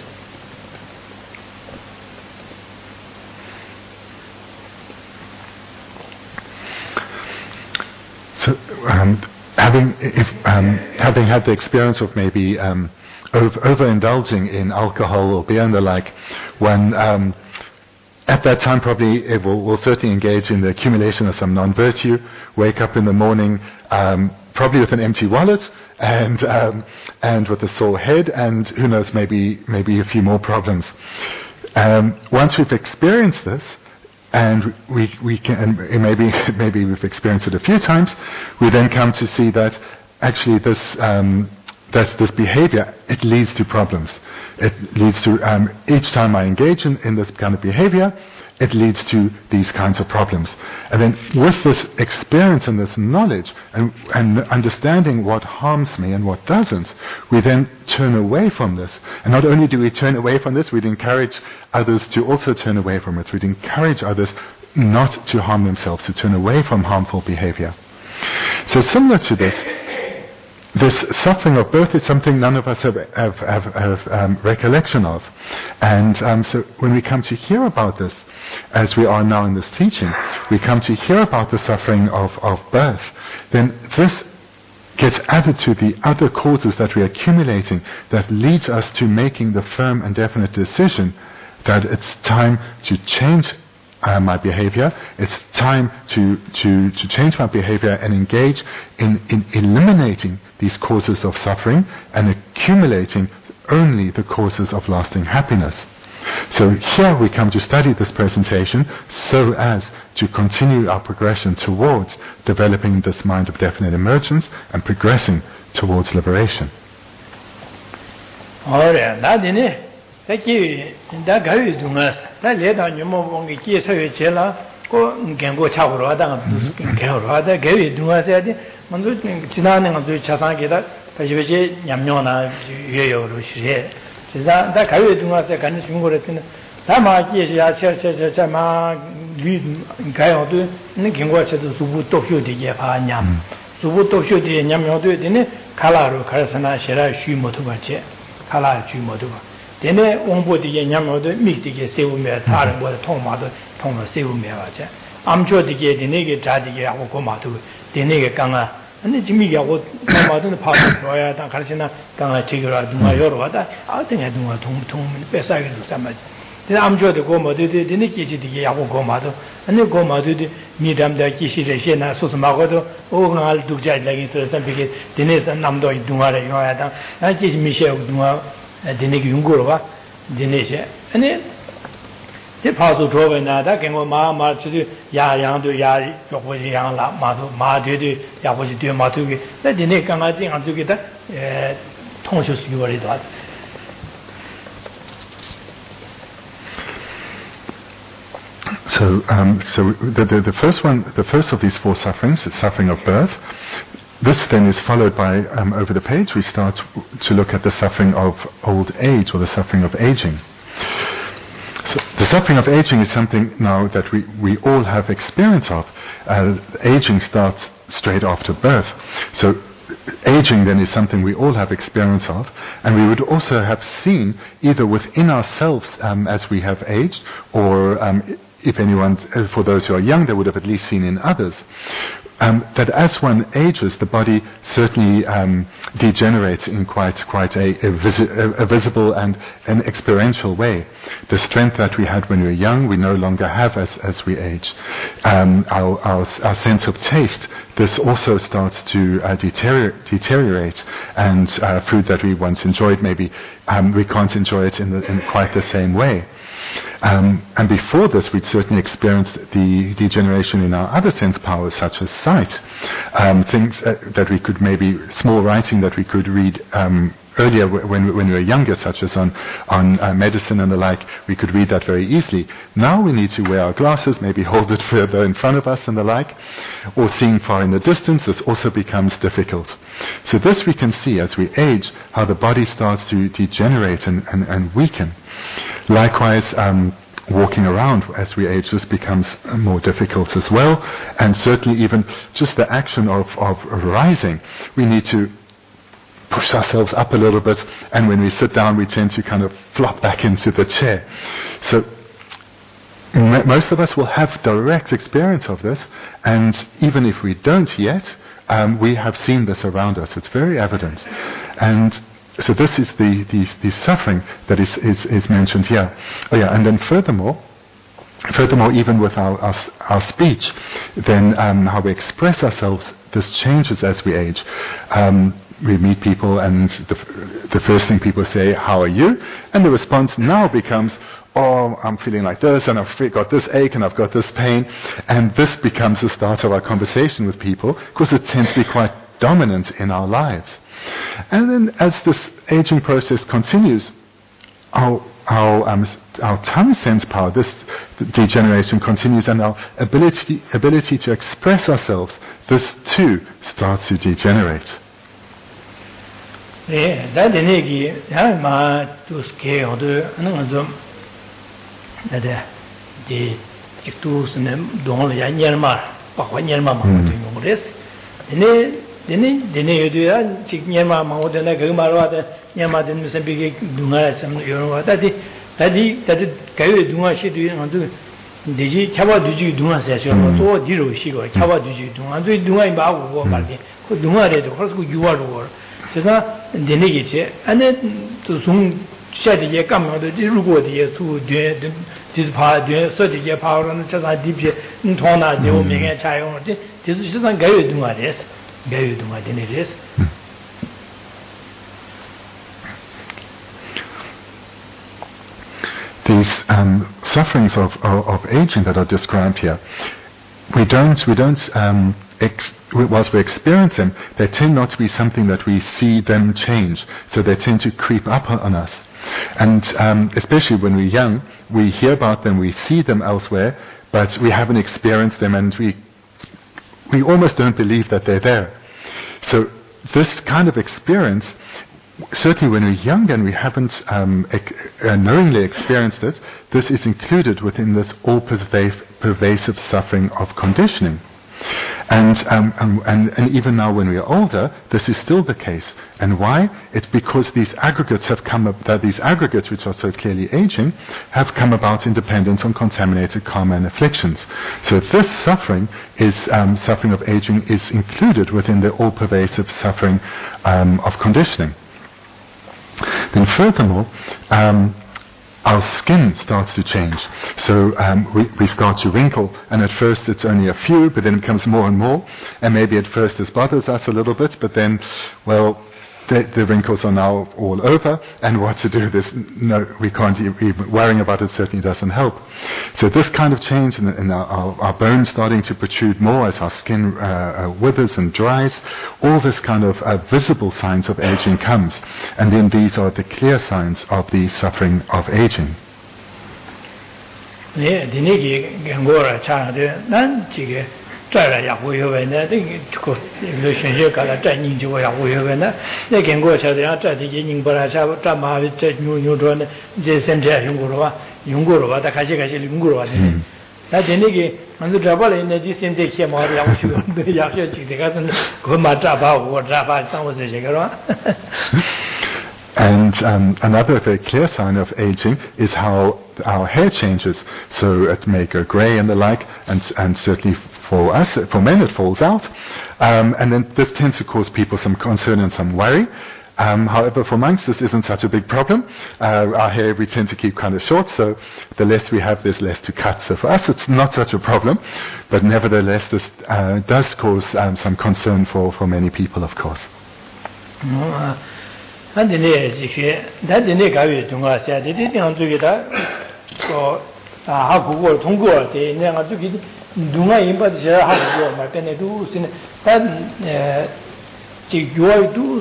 S2: So having had the experience of maybe overindulging in alcohol or beer and the like, when at that time probably it will certainly engage in the accumulation of some non-virtue, wake up in the morning probably with an empty wallet and with a sore head, and who knows, maybe a few more problems. Once we've experienced this, and we can, and maybe we've experienced it a few times, we then come to see that actually this behavior, it leads to problems. It leads to, each time I engage in this kind of behavior, it leads to these kinds of problems. And then with this experience and this knowledge and understanding what harms me and what doesn't, we then turn away from this. And not only do we turn away from this, we'd encourage others to also turn away from it. We'd encourage others not to harm themselves, to turn away from harmful behavior. So similar to this suffering of birth is something none of us have recollection of. And so when we come to hear about this, as we are now in this teaching, we come to hear about the suffering of birth, then this gets added to the other causes that we're accumulating that leads us to making the firm and definite decision that it's time to change my behavior. It's time to change my behavior and engage in eliminating these causes of suffering and accumulating only the causes of lasting happiness. So here we come to study this presentation so as to continue our progression towards developing this mind of definite emergence and progressing towards liberation.
S1: Taki da gawi dungas da leda nyumo bongi ki sayo chela ko gengo chagro da gengo da gawi dungas ya de manzo 진하는 거 차상게다 다시베지 냠뇨나 예요로 시에 진짜 다 가위 dungas에 간이 중고랬으나 다마 기시야 차차차마 리 가요도 는 gen고체도 수부 똑쇼되게 파냠 수부 똑쇼되게 냠뇨도 되네 칼라로 가르스나 시라 쉬모도 받지 칼라 쉬모도 되네 온보디게 냠뇨도 미디게 세우며 다른 거 통마도 통마 세우며 받지 암초디게 되네게 자디게 하고 고마도 되네게 강아 근데 지미하고 통마도 파도 줘야 다 가르치나 강아 지기라 누가 여러 왔다 아등에 누가 통통 뺏사기도 삼아지 근데 암초도 고마도 되네 계지디게 하고 고마도 아니 고마도 미담다 기시를 시나 소스마고도 오갈 두자이라기 서선비게 되네서 남도 누가래 요야다 나 기시 미셰 누가 되네게 용고로 봐 되네시 아니 제 파도 줘베나다 경고 마마 주디 야양도 야 조고지 양라 마도 마되되 야고지 되 마도게 되네 강아지 안 주기다 통쇼스 유월이도
S2: So the first of these four sufferings, the suffering of birth. This then is followed by, over the page, we start to look at the suffering of old age, or the suffering of aging. So the suffering of aging is something now that we all have experience of. Aging starts straight after birth. So aging then is something we all have experience of, and we would also have seen either within ourselves as we have aged, or if anyone, for those who are young, they would have at least seen in others, that as one ages, the body certainly degenerates in quite a visible and an experiential way. The strength that we had when we were young, we no longer have as we age. Our sense of taste, this also starts to deteriorate, and food that we once enjoyed, maybe we can't enjoy it in quite the same way. And before this, we'd certainly experienced the degeneration in our other sense powers, such as sight. Things that we could maybe, small writing that we could read earlier when we were younger, such as on medicine and the like, we could read that very easily. Now we need to wear our glasses, maybe hold it further in front of us and the like, or seeing far in the distance. This also becomes difficult. So this we can see as we age, how the body starts to degenerate and weaken. Likewise, walking around as we age, this becomes more difficult as well, and certainly even just the action of rising, we need to push ourselves up a little bit, and when we sit down we tend to kind of flop back into the chair. So most of us will have direct experience of this, and even if we don't yet, we have seen this around us. It's very evident. And so this is the suffering that is mentioned here. Oh yeah, and then furthermore, even with our speech, then how we express ourselves, this changes as we age. We meet people, and the first thing people say, "How are you?" And the response now becomes, "Oh, I'm feeling like this, and I've got this ache, and I've got this pain." And this becomes the start of our conversation with people, because it tends to be quite dominant in our lives. And then as this aging process continues, our tongue sense power, this degeneration continues, and our ability to express ourselves, this too starts to degenerate.
S1: Dene yoduya chik nyama maoda na gagmarwa da nyama den musambige dunga sam yorwa tadi kayo dunga shidu ndu deji chaba duji dunga sa sho to diro shigo chaba duji dunga du dunga ba wo marde ko dunga re do ko yuwa ro 제가 dene che ane to sung shade ye kam de ru go de su de de pa de so de ye pa ro na cha sa di je thona de o me ge cha yo de shi san ga yo dunga res.
S2: These sufferings of aging that are described here, whilst we experience them, they tend not to be something that we see them change. So they tend to creep up on us. And especially when we're young, we hear about them, we see them elsewhere, but we haven't experienced them, and we almost don't believe that they're there. So this kind of experience, certainly when we're young and we haven't knowingly experienced it, this is included within this all-pervasive suffering of conditioning. And even now when we are older, this is still the case. And why? It's because these aggregates have come up, that these aggregates, which are so clearly aging, have come about in dependence on contaminated karma and afflictions. So this suffering of aging is included within the all-pervasive suffering of conditioning. Then furthermore, our skin starts to change. So we start to wrinkle, and at first it's only a few, but then it becomes more and more, and maybe at first this bothers us a little bit, but then, well, the wrinkles are now all over, and what to do? We can't even, worrying about it certainly doesn't help. So this kind of change in our bones starting to protrude more as our skin withers and dries, all this kind of visible signs of aging comes, and then these are the clear signs of the suffering of aging.
S1: 다 되게 먼저 잡아라 이제 센데 캐마리 양슈 약셔 지대가 선 그만 잡아고 잡아 땅에서 제가로
S2: And another very clear sign of aging is how our hair changes. So it may go grey and the like, and certainly for us, for men, it falls out. And then this tends to cause people some concern and some worry. However, for monks, this isn't such a big problem. Our hair we tend to keep kind of short, so the less we have, there's less to cut. So for us, it's not such a problem. But nevertheless, this does cause some concern for many people, of course.
S1: 안데네 지게 단데네 가위 동아시아 데데딩 쪽에다 하고 통과 때 내가 저기 누가 임바지 하고 말때네도 쓰네 단 지교도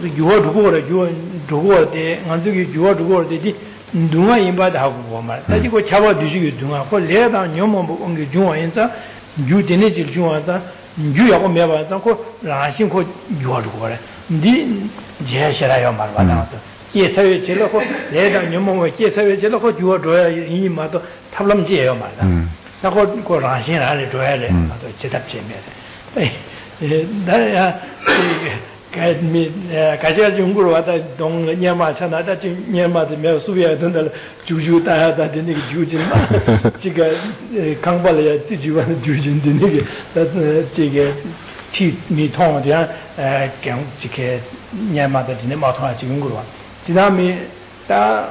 S1: 요도고래 안쪽에 요도고래디 누가 임바다 하고 말 다지고 잡아 주시기 누가 그 레다 녀모 온게 중앙에서 유데네질 중앙에서 유하고 매봐서 그 라신고 요도고래 니 제시라요 말바나서 제사회 제로고 내가 녀모에 제사회 제로고 주어줘야 이 마도 탑람지예요 말다. 나고 그 라신 안에 줘야 돼. 또 제답제면. 나야 가시가 중국으로 왔다 동년마 찾아다 지금 년마다 몇 수비야 된다 주주다다 되는 게 주진마 지금 강발에 뒤주는 주진데 이게 저게 치 미통이야 그냥 지게 년마다 되는 마통아 중국으로 와 지나미 다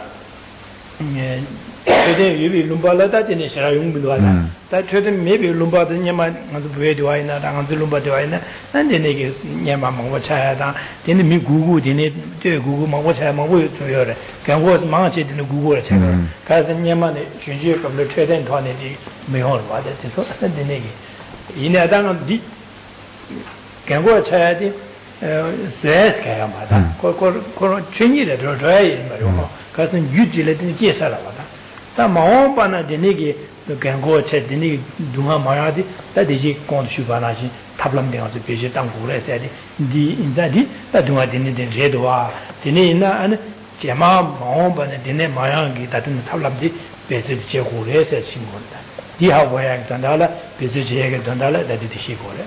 S1: 최대 유비 룸발라다 되는 시라 용비도 하나 다 최대 매비 룸바도 년만 아주 부에 되어있나 당한들 룸바 되어있나 난데 내게 년만 먹고 차야다 되는 미 구구 되네 저 구구 먹고 차야 먹고 줘요래 그냥 뭐 망치 되는 구구를 차야 그래서 년만에 준주에 검을 최대团이 매월 와다 돼서 되네 이내 당은 디 그냥 차야 돼 스트레스 가야 맞아 그 chuy니를 줘야 이 말이고 그래서 유지를 되는 제사라 와다 다 마음바나 되네게 그거 체 되네 누가 말하지 다 되지 콘슈바나지 탑람된 아주 베지 땅고래 세디 디 인다디 다 누가 되네 레도와 되네 있나 안 제마 마음바나 되네 마양기 다든 탑람디 베지 제고래 세 친구다 디하고야 단달라 베지 제게 단달라 다디 시고래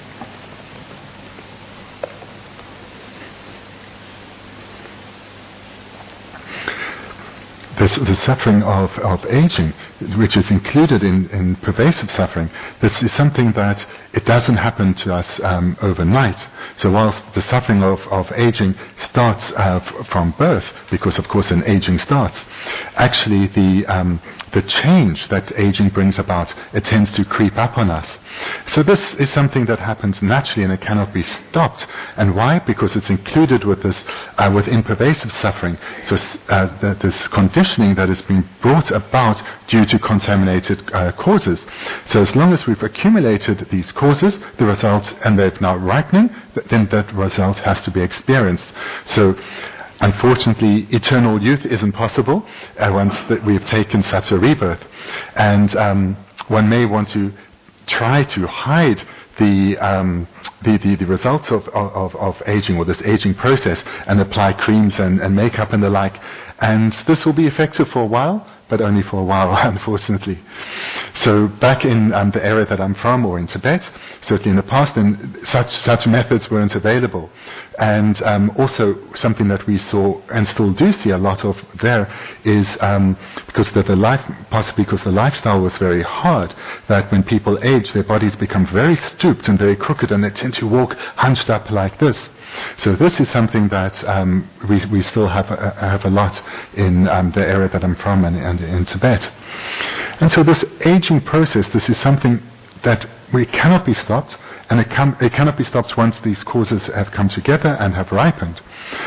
S2: The suffering of aging, which is included in pervasive suffering, this is something that it doesn't happen to us overnight. So whilst the suffering of aging starts from birth, because of course then aging starts, actually the change that aging brings about, it tends to creep up on us. So this is something that happens naturally and it cannot be stopped. And why? Because it's included with this within pervasive suffering. So this conditioning that is being brought about due to contaminated causes. So as long as we've accumulated these causes, the result, and they're now ripening, then that result has to be experienced. So unfortunately, eternal youth isn't possible once that we've taken such a rebirth. And one may want to try to hide the results of aging, or this aging process, and apply creams and makeup and the like. And this will be effective for a while, but only for a while, unfortunately. So back in the area that I'm from, or in Tibet, certainly in the past, then such methods weren't available. And also something that we saw and still do see a lot of there is possibly because the lifestyle was very hard, that when people age, their bodies become very stooped and very crooked, and they tend to walk hunched up like this. So this is something that we still have a lot in the area that I'm from and in Tibet. And so this aging process, this is something that we cannot be stopped, and it cannot be stopped once these causes have come together and have ripened.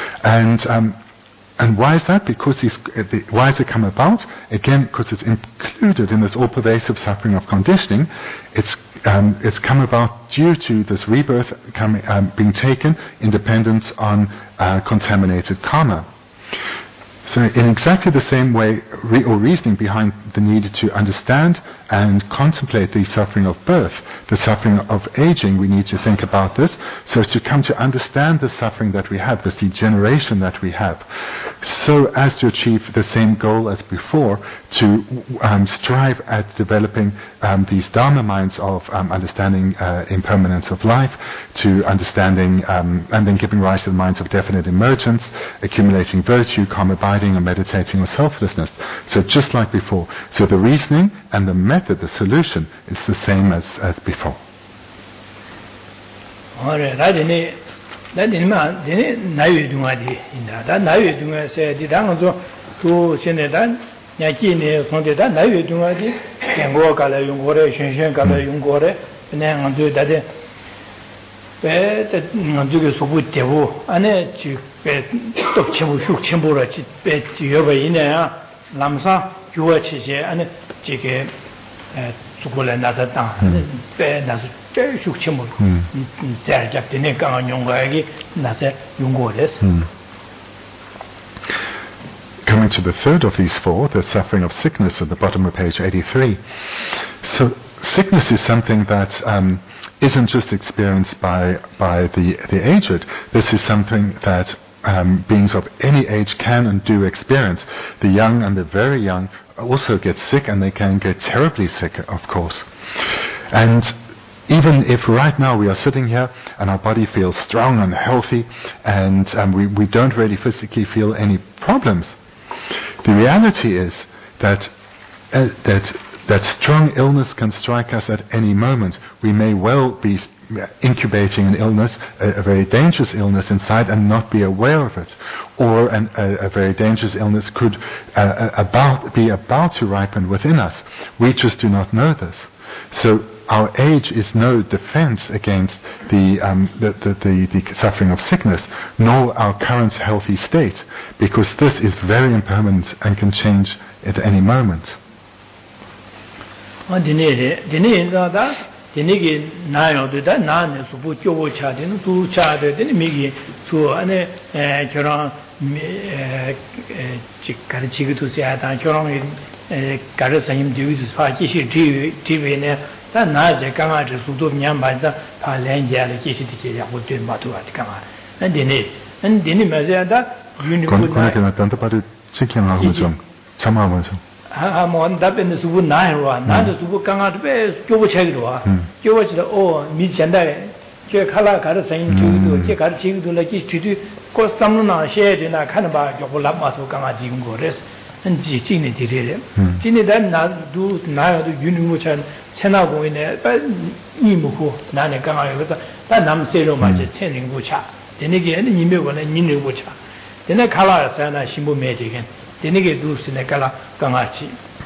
S2: And why is that? Because why has it come about? Again, because it's included in this all-pervasive suffering of conditioning. It's come about due to this rebirth being taken in dependence on contaminated karma. So in exactly the same way, or reasoning behind the need to understand and contemplate the suffering of birth, the suffering of aging, we need to think about this so as to come to understand the suffering that we have, this degeneration that we have, so as to achieve the same goal as before, to strive at developing these Dharma minds of understanding impermanence of life, to understanding and then giving rise to the minds of definite emergence, accumulating virtue, calm abiding, and meditating on selflessness. So just like before. So the reasoning and the method, the solution, is the same as before.
S1: pe ngaju sobu tebu ane chi pe tok chebu shuk chembu ra chi pe yoba ine ya lamsa gyuwa chi che ane chi ke tsukula nasa tang pe nasa che shuk chembu ser jab tene kanga nyonga yagi nasa yungo res.
S2: Coming to the third of these four, the suffering of sickness at the bottom of page 83. So sickness is something that isn't just experienced by the aged. This is something that beings of any age can and do experience. The young and the very young also get sick, and they can get terribly sick, of course. And even if right now we are sitting here and our body feels strong and healthy, and we don't really physically feel any problems, the reality is that strong illness can strike us at any moment. We may well be incubating an illness, a very dangerous illness inside, and not be aware of it. Or a very dangerous illness could be about to ripen within us. We just do not know this. So our age is no defense against the suffering of sickness, nor our current healthy state, because this is very impermanent and can change at any moment.
S1: mon dapen de subu nai wa na de subu kanga de kyobo chegi wa kyobo chi de o mi chanda ke khala gar sain chu do ke gar chi do la ki chu ko samnu na she de na khan ba kyobo lap ma so kanga ji ngo res an ji chi ne de re ji ne da na du na yo du yun mu chan chena go ne ba ni mu ko na ne kanga yo sa da nam se ro ma che chen ning go cha de ne ge ni me go ne ni ne go cha de ne khala sa na shimbu me de gen tenege dusine kala kangachi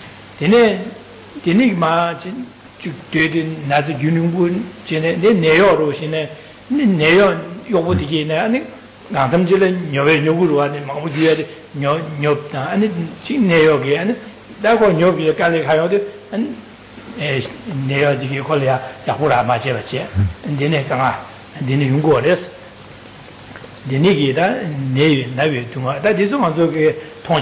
S1: tene ma de nazi gyunungbu jene ne neyo ro shine neyo yobu dige ne ani ngamjile nyowe nyoguru ani mamu diye nyopta ani chin neyo ge ani dago nyobi kale khayo de an neyo dige kolya yakura ma je bache dene kanga dene yungo res dene ge da ne nawe tunga da diso ma zo ge when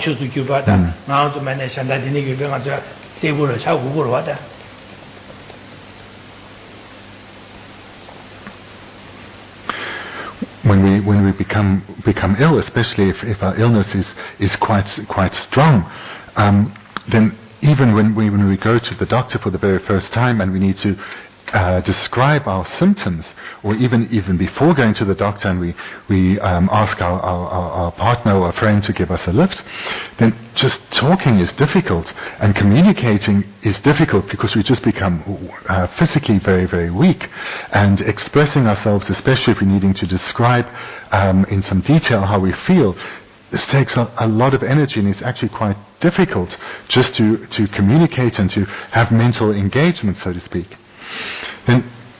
S2: we become ill, especially if our illness is quite strong, then even when we go to the doctor for the very first time and we need to describe our symptoms, or even before going to the doctor and we ask our partner or a friend to give us a lift, then just talking is difficult and communicating is difficult because we just become physically very, very weak, and expressing ourselves, especially if we're needing to describe in some detail how we feel, this takes a lot of energy, and it's actually quite difficult just to communicate and to have mental engagement, so to speak. Then, if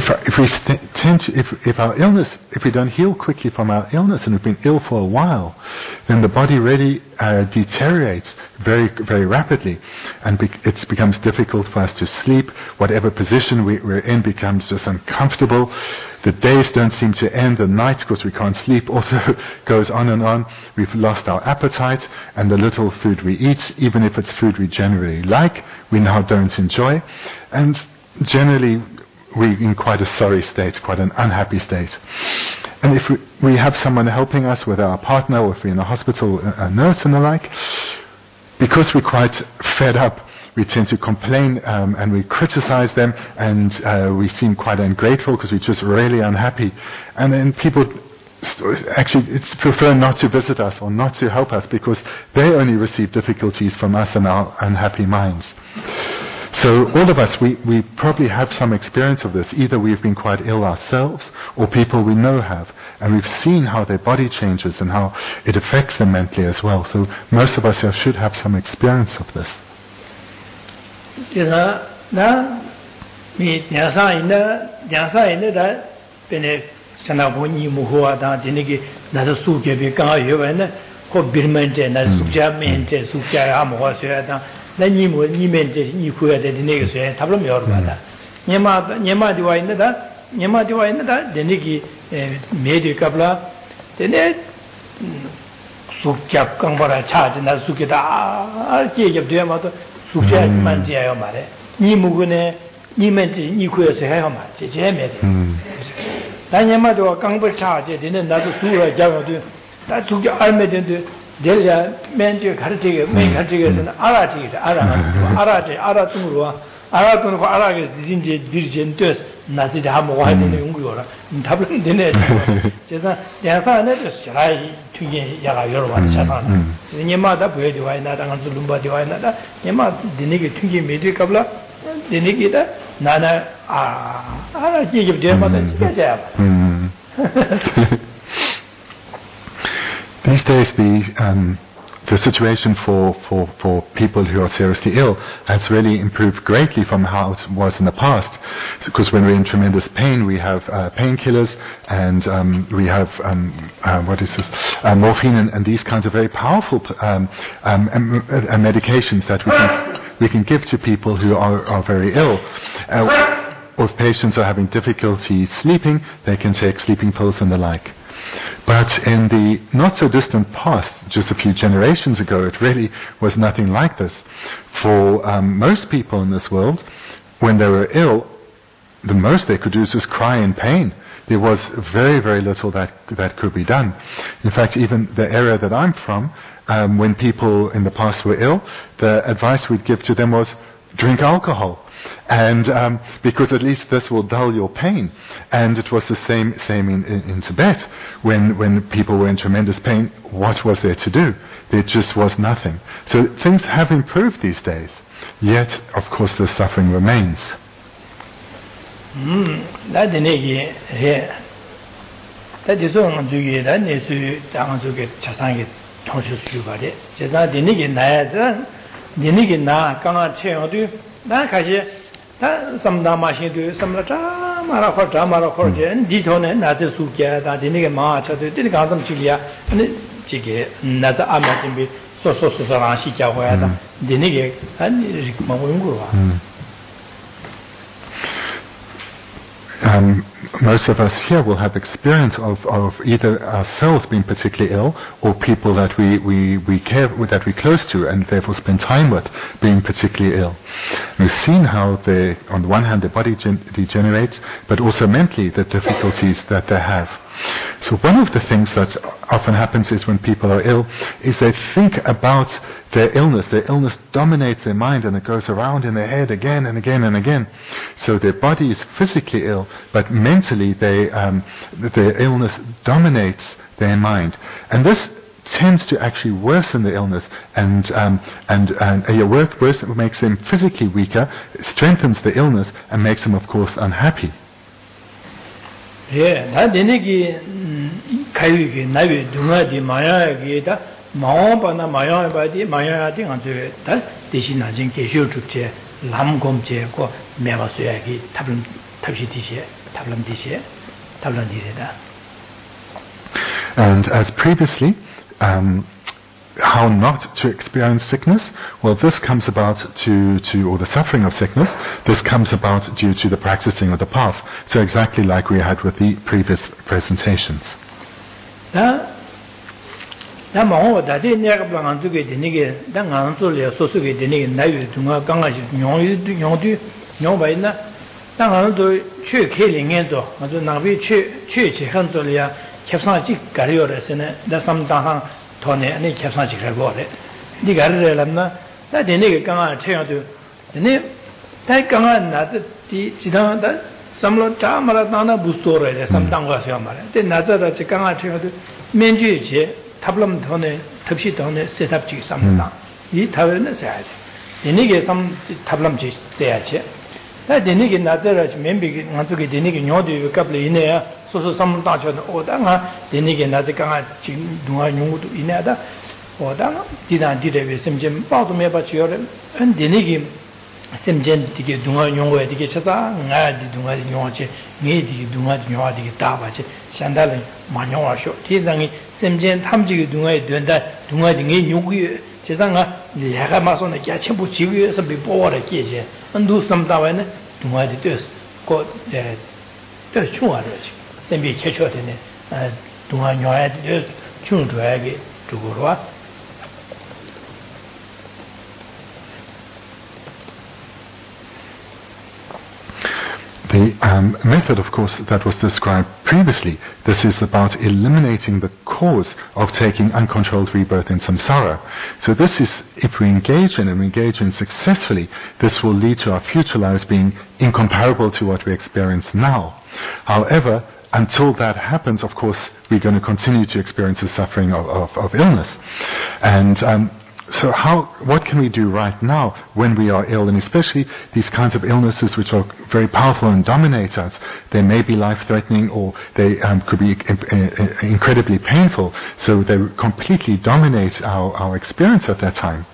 S2: if our illness, if we don't heal quickly from our illness and we've been ill for a while, then the body really deteriorates very, very rapidly, and it becomes difficult for us to sleep. Whatever position we're in becomes just uncomfortable. The days don't seem to end. The night, because we can't sleep, also goes on and on. We've lost our appetite, and the little food we eat, even if it's food we generally like, we now don't enjoy. And generally, we're in quite a sorry state, quite an unhappy state. And if we have someone helping us, whether our partner or if we're in a hospital, a nurse and the like, because we're quite fed up, we tend to complain and we criticize them, and we seem quite ungrateful because we're just really unhappy. And then people actually prefer not to visit us or not to help us because they only receive difficulties from us and our unhappy minds. So all of us, we probably have some experience of this. Either we've been quite ill ourselves, or people we know have, and we've seen how their body changes and how it affects them mentally as well. So most of us here should have some experience of this.
S1: Delia mentioned Kartiga, make Kartiga and Arati, Aratun for Aragas, Virgin Dust, Nati Hamo White in the Ungura, in Tablet dinner. Yasa never Sarai to Yara Yorba Chapan. Yamada, where do I not answer Lumba Divina? Yama, the nigger Tungi Medicabla, the Nigida, Nana, I give them a
S2: These days, the situation for people who are seriously ill has really improved greatly from how it was in the past. Because when we're in tremendous pain, we have painkillers, and we have morphine and these kinds of very powerful medications that we can give to people who are very ill. Or if patients are having difficulty sleeping, they can take sleeping pills and the like. But in the not so distant past, just a few generations ago, it really was nothing like this. For most people in this world, when they were ill, the most they could do was just cry in pain. There was very, very little that could be done. In fact, even the area that I'm from, when people in the past were ill, the advice we'd give to them was, drink alcohol. And because at least this will dull your pain. And it was the same in Tibet. When people were in tremendous pain, what was there to do? There just was nothing. So things have improved these days. Yet, of course, the suffering remains.
S1: Some Damashi do some Mara and Ditone, Nazi Sukia, that the nigger march at the Gazam Chilia, and Chigi, Naza Amatimbi, so Shika, where the nigger and Mawungura.
S2: Most of us here will have experience of either ourselves being particularly ill, or people that we care with, that we're close to and therefore spend time with, being particularly ill. We've seen how on the one hand their body degenerates, but also mentally the difficulties that they have. So one of the things that often happens is when people are ill, is they think about their illness. Their illness dominates their mind, and it goes around in their head again and again and again. So their body is physically ill, but mentally their illness dominates their mind. And this tends to actually worsen the illness, and makes them physically weaker, strengthens the illness, and makes them, of course, unhappy.
S1: Yeah, that Denegi Kaiki Navi Duma di Maya Gita, Maopana Maya Badi, Maya thing unto it, that Dishina Jinki Shutukche, Lam Gomche, Meva Suyaki,
S2: And as previously, how not to experience sickness? Well, this comes about or the suffering of sickness, this comes about due to the practicing of the path. So exactly like we had with the previous presentations.
S1: 토네 아니 캡사지가 거래 네가 알려라나 나 되네 강아 채여도 네 대강아 나지 지당다 삼로 자마라 나나 부스토래 삼당과 세워 말해 때 나자다 강아 채여도 면주지 탑lâm 토네 탑시 토네 세탑지 삼당 이 타회는 세야지 되네게 삼 탑lâm지 돼야지 나 되네게 나자라 면비기 나쪽에 되네게 녀도 갑래 이내야 소소 삼다처럼 오다가 되네게 나자가 지금 누가 용도 이내다 오다가 지단디레 심점 빠도 매바치요래 안 되네게 심전 되게 누가 용고에 되게 찾아 나디 누가 용어지 네디 누가 용어디 다바지 산달은 많이 와쇼 대상이 심전 탐지기 누가에 된다 누가 네 용고에 제상아 내가 마선에 야침부 지구에서 비보와를 깨제 안두 삼다와는 누가디 됐어 그 충화르지 셈비 최초되네 동안 요에 충주하게 두고로
S2: The method, of course, that was described previously, this is about eliminating the cause of taking uncontrolled rebirth in samsara. So this is, if we engage in and we engage in successfully, this will lead to our future lives being incomparable to what we experience now. However, until that happens, of course, we're going to continue to experience the suffering of illness. And so what can we do right now when we are ill, and especially these kinds of illnesses which are very powerful and dominate us? They may be life-threatening, or they could be incredibly painful, so they completely dominate our experience at that time.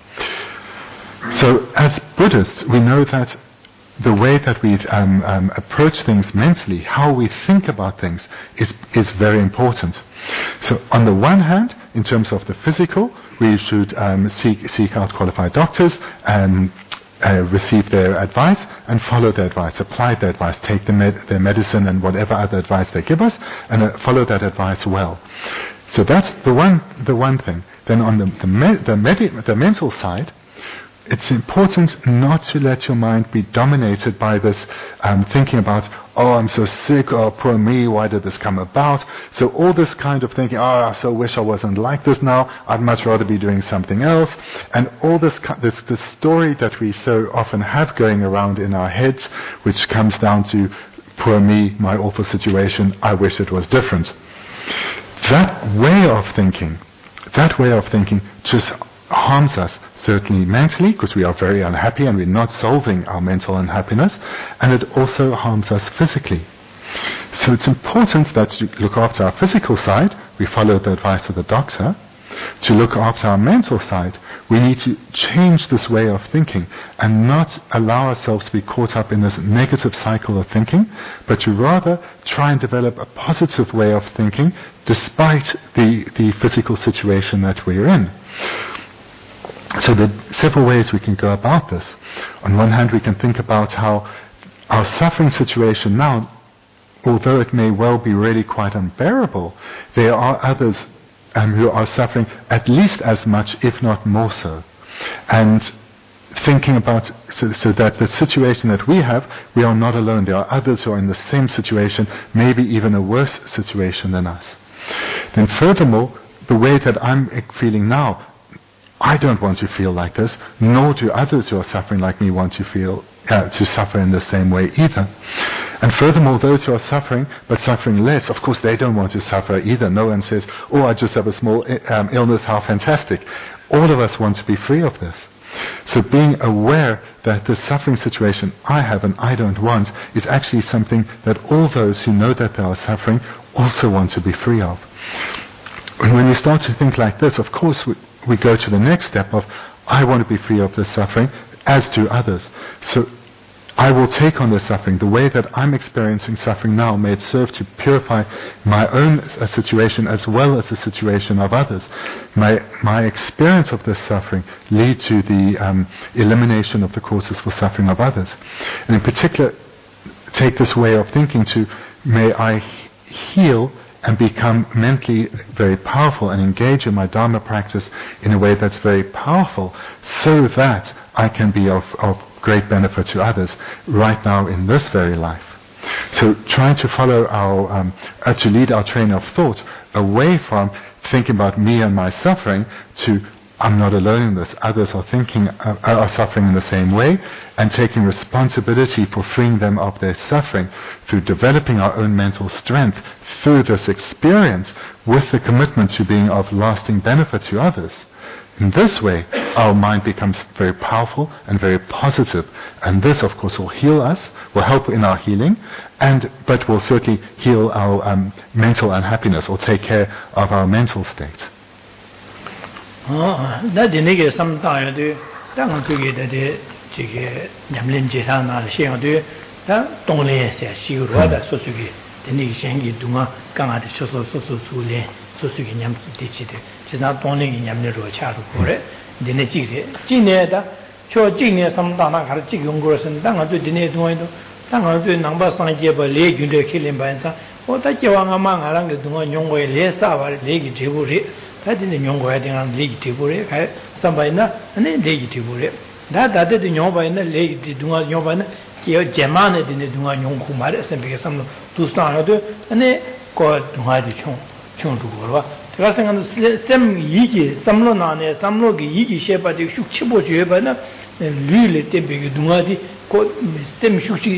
S2: So as Buddhists, we know that the way that we approach things mentally, how we think about things, is very important. So on the one hand, in terms of the physical, we should seek out qualified doctors and receive their advice and follow their advice, apply their advice, take their medicine and whatever other advice they give us, and follow that advice well. So that's the one thing. Then on the mental side, it's important not to let your mind be dominated by this thinking about, oh, I'm so sick, oh, poor me, why did this come about? So all this kind of thinking, oh, I so wish I wasn't like this now, I'd much rather be doing something else. And all this story that we so often have going around in our heads, which comes down to, poor me, my awful situation, I wish it was different. That way of thinking just harms us, certainly mentally, because we are very unhappy and we're not solving our mental unhappiness, and it also harms us physically. So it's important that to look after our physical side, we follow the advice of the doctor. To look after our mental side, we need to change this way of thinking and not allow ourselves to be caught up in this negative cycle of thinking, but to rather try and develop a positive way of thinking despite the physical situation that we're in. So there are several ways we can go about this. On one hand, we can think about how our suffering situation now, although it may well be really quite unbearable, there are others who are suffering at least as much, if not more so. And thinking about so that the situation that we have, we are not alone. There are others who are in the same situation, maybe even a worse situation than us. Then furthermore, the way that I'm feeling now, I don't want to feel like this, nor do others who are suffering like me want to suffer in the same way either. And furthermore, those who are suffering, but suffering less, of course they don't want to suffer either. No one says, oh, I just have a small illness, how fantastic. All of us want to be free of this. So being aware that the suffering situation I have and I don't want is actually something that all those who know that they are suffering also want to be free of. And when we start to think like this, of course we go to the next step of, I want to be free of this suffering, as do others. So I will take on this suffering. The way that I'm experiencing suffering now, may it serve to purify my own situation as well as the situation of others. My experience of this suffering lead to the elimination of the causes for suffering of others. And in particular, take this way of thinking to, may I heal and become mentally very powerful and engage in my Dharma practice in a way that's very powerful, so that I can be of great benefit to others right now in this very life. So trying to follow to lead our train of thought away from thinking about me and my suffering to, I'm not alone in this, others are suffering in the same way, and taking responsibility for freeing them of their suffering through developing our own mental strength through this experience with the commitment to being of lasting benefit to others. In this way, our mind becomes very powerful and very positive, and this, of course, will heal us, will help in our healing, but will certainly heal our mental unhappiness or take care of our mental state.
S1: sem yiji samlo nane samlo gi yiji shepa de shuk chibo jeba na lule tembe gi dunga di ko sem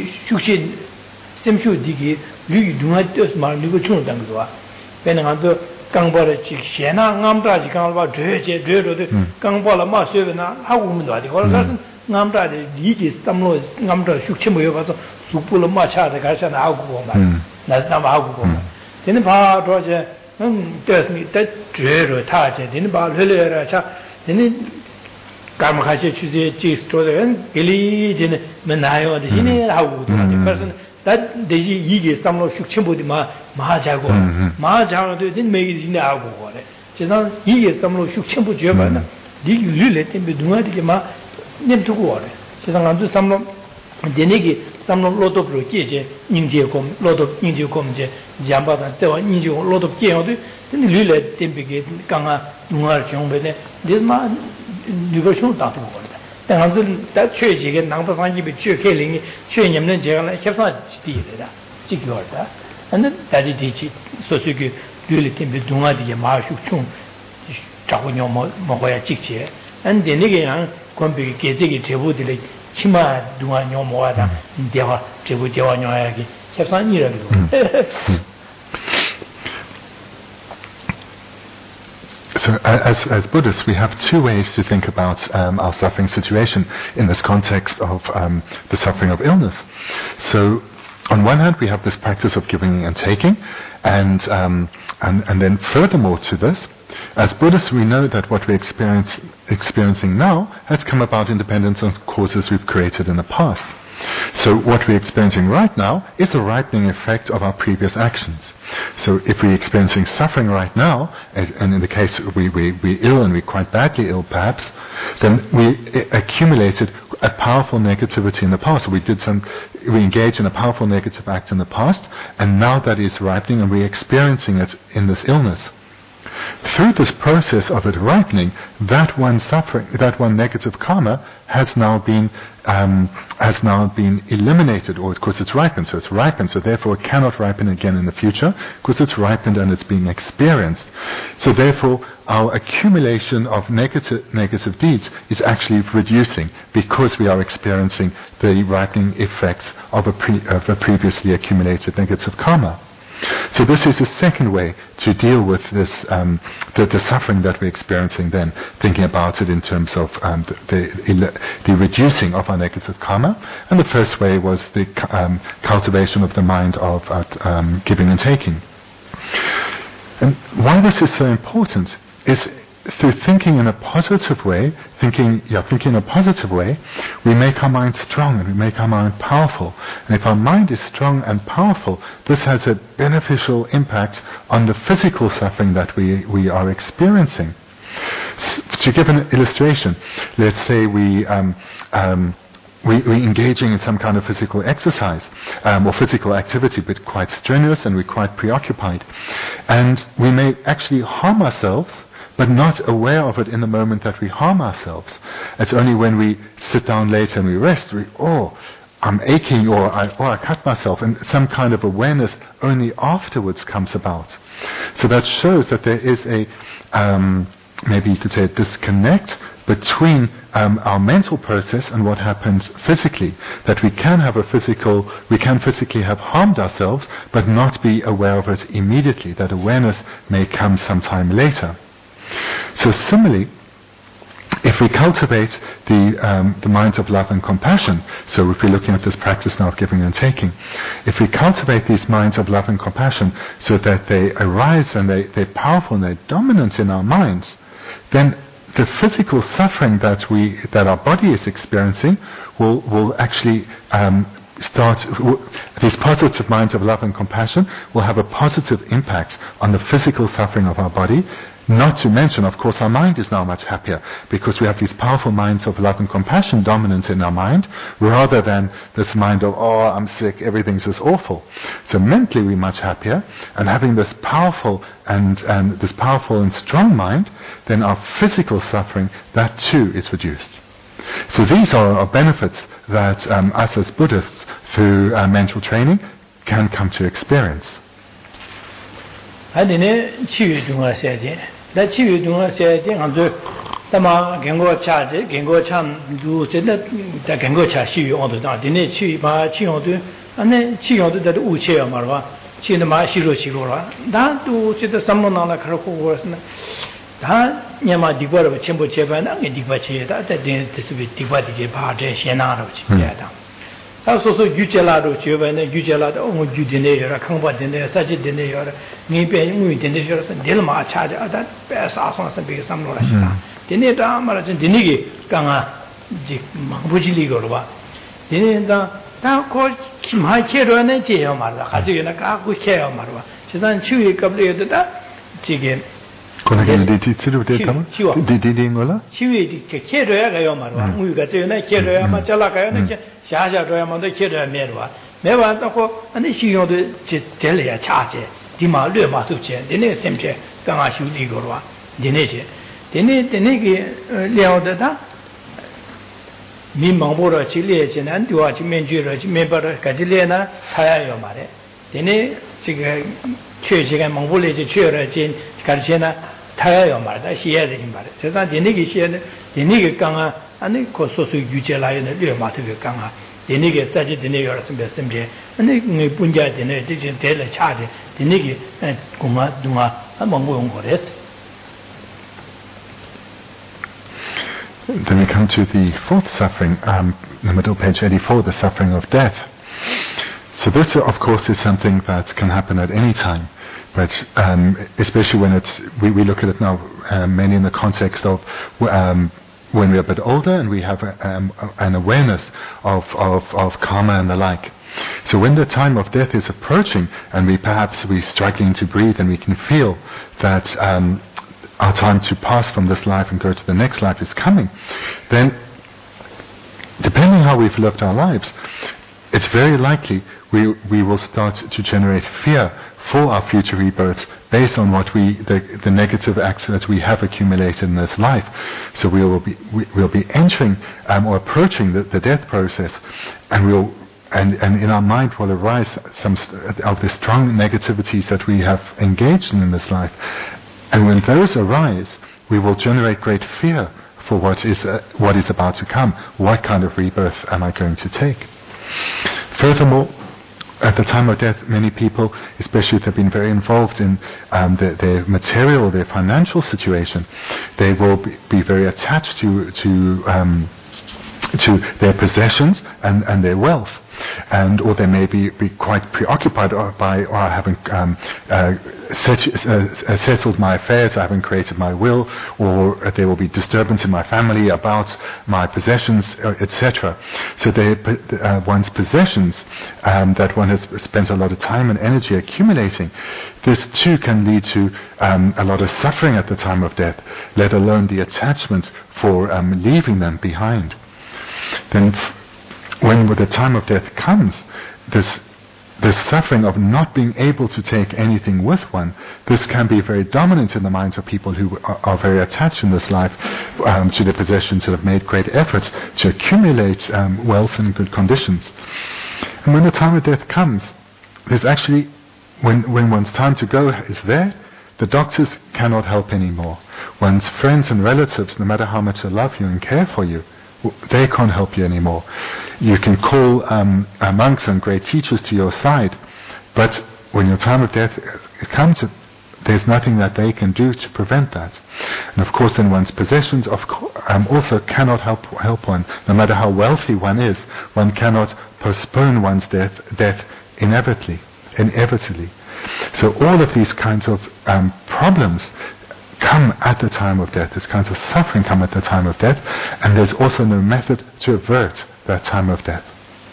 S1: shu digi lu dunga de ma lu chung dang do ben nga do kangbo le chi shena ngam da ji kang ba de ro de kangbo la ma swe na ha wu mu do di ko la ngam da de yiji samlo ngam da shuk chibo yo ba so su pu lo ma cha de ga sha na ha gu ma na ma ha gu ma den ba do je there's me that dread touch in about Hilera, then Karmakashi chief to the end, Religion, Menayo, the Hine, how would the person that the Yigi, some of Shukchibu, Mahajago, Mahajago didn't make it in the Ago. She's not Yigi, some of Shukchibu German, Dig Lulet and be doing it, name to water. She's going to do some of the Nigi. Some lot of Rokiche, Ninjacom, lot of Ninjacomje, Jambata, Ninjo, lot of Kiao, then Lule, Timpigate, Kanga, Nuar Chombe, this man, Liberation that word. Then until that church again, number 5 be killing, showing him, I have not secured that. And then that it teach it, so you really can be doing the Marshu Chung, Chakunyo Mohoya Chiche, and the Nigan, Combi, Kizigi, Chebudili. Chima dunga nyomo ada dewa chebu dewa nyoyagi chepsan iragido.
S2: So as Buddhists, we have two ways to think about our suffering situation in this context of the suffering of illness. So on one hand, we have this practice of giving and taking, and then furthermore to this, as Buddhists, we know that what we're experiencing now has come about independent of causes we've created in the past. So what we're experiencing right now is the ripening effect of our previous actions. So if we're experiencing suffering right now, and in the case we're ill and we're quite badly ill perhaps, then we accumulated a powerful negativity in the past. We engaged in a powerful negative act in the past, and now that is ripening and we're experiencing it in this illness. Through this process of it ripening, that one suffering, that one negative karma has now been eliminated, or because it's ripened. So it's ripened, so therefore it cannot ripen again in the future, because it's ripened and it's being experienced. So therefore, our accumulation of negative deeds is actually reducing, because we are experiencing the ripening effects of a previously accumulated negative karma. So this is the second way to deal with this, the suffering that we're experiencing then, thinking about it in terms of the reducing of our negative karma. And the first way was the cultivation of the mind of giving and taking. And why this is so important is through thinking in a positive way, thinking in a positive way, we make our mind strong and we make our mind powerful. And if our mind is strong and powerful, this has a beneficial impact on the physical suffering that we are experiencing. To give an illustration, let's say we're engaging in some kind of physical exercise or physical activity, but quite strenuous, and we're quite preoccupied. And we may actually harm ourselves, but not aware of it in the moment that we harm ourselves. It's only when we sit down later and we rest, I'm aching, or I cut myself, and some kind of awareness only afterwards comes about. So that shows that there is a, maybe you could say, a disconnect between our mental process and what happens physically. That we can physically have harmed ourselves, but not be aware of it immediately. That awareness may come sometime later. So similarly, if we cultivate the minds of love and compassion, so if we're looking at this practice now of giving and taking, if we cultivate these minds of love and compassion so that they arise and they're powerful and they're dominant in our minds, then the physical suffering that our body is experiencing will actually these positive minds of love and compassion will have a positive impact on the physical suffering of our body. Not to mention, of course, our mind is now much happier because we have these powerful minds of love and compassion dominant in our mind, rather than this mind of, I'm sick, everything's just awful. So mentally we're much happier, and having this powerful and strong mind, then our physical suffering, that too is reduced. So these are our benefits that us as Buddhists, through mental training, can come to experience.
S1: 아니네 치유 중화세대 나 치유 중화세대 한저 담아 경고 차제 경고 참도 진짜 다 경고 차 시유 얻어다 디네 치유 바 치유도 안에 치유도 다 우체야 말봐 치유는 마 시로라 나도 진짜 삼문나나 그렇고 그랬으나 다 냐마 디과로 첨부 제반은 디과 체다 때 뜻이 디과디게 바데 신나로 지야다 사소소 유젤라로 제반에 유젤라도 어 유디네여라 강바디네 사지디네여라 니베 무이디네여서 딜마 차자다 배사선서 비 삼로라시다 디네다 말하진 디니게 강아 지 망부질리거로 봐 디네다 다고 김하체로네 제요 말라 가지고나 가고 체요 말아 지난 추위 겁려도다 지게
S2: Konagen dititiru de tama? Didingola?
S1: Chiwi cheroya gayo marwa. Muiga tena cheroya ma chala gayo na shaja roya ma de cheroya merwa. Mewa ta ko ani shiyo de tele ya chaje. Dima lue ma tu che. Dene semche kanga shu li gorwa. Dene che. Dene ge liao de da mi mangbo ro chi le che nan duwa chi men ju ro chi me ba ro ga ji le na thaya yo ma de. Dene chi ge chue chi ga mangbo le che chue ro che ga che na 타야요 말다 시야되긴 말이야. 세상 되니게 시야는 되니게 강아 아니 고소수 유제라요는 려마트게 강아 되니게 사지 되네 열었으면 됐으면 아니 네 분자 되네 되진 될래 차대 되니게 고마 동아 한번 온 거랬어.
S2: Then we come to the fourth suffering, the middle page 84, the suffering of death. So this, of course, is something that can happen at any time. But especially when we look at it now mainly in the context of when we're a bit older and we have an awareness of karma and the like. So when the time of death is approaching and we're struggling to breathe and we can feel that our time to pass from this life and go to the next life is coming, then depending how we've lived our lives, it's very likely we will start to generate fear for our future rebirths based on what the negative acts that we have accumulated in this life. So we'll be entering or approaching the death process, and in our mind will arise some of the strong negativities that we have engaged in this life. And when those arise, we will generate great fear for what is about to come. What kind of rebirth am I going to take? Furthermore, at the time of death, many people, especially if they've been very involved in their material, their financial situation, they will be very attached to to their possessions and their wealth. Or they may be quite preoccupied by having settled my affairs, having created my will, or there will be disturbance in my family about my possessions, etc. So one's possessions that one has spent a lot of time and energy accumulating, this too can lead to a lot of suffering at the time of death, let alone the attachment for leaving them behind. Then when the time of death comes, this suffering of not being able to take anything with one, this can be very dominant in the minds of people who are very attached in this life to their possessions, and have made great efforts to accumulate wealth and good conditions. And when the time of death comes, there's actually, when one's time to go is there, the doctors cannot help anymore. One's friends and relatives, no matter how much they love you and care for you, they can't help you anymore. You can call monks and great teachers to your side, but when your time of death comes, there's nothing that they can do to prevent that. And of course, then one's possessions also cannot help one. No matter how wealthy one is, one cannot postpone one's death inevitably. So all of these kinds of problems come at the time of death. This kinds of suffering come at the time of death, and there's also no method to avert that time of death.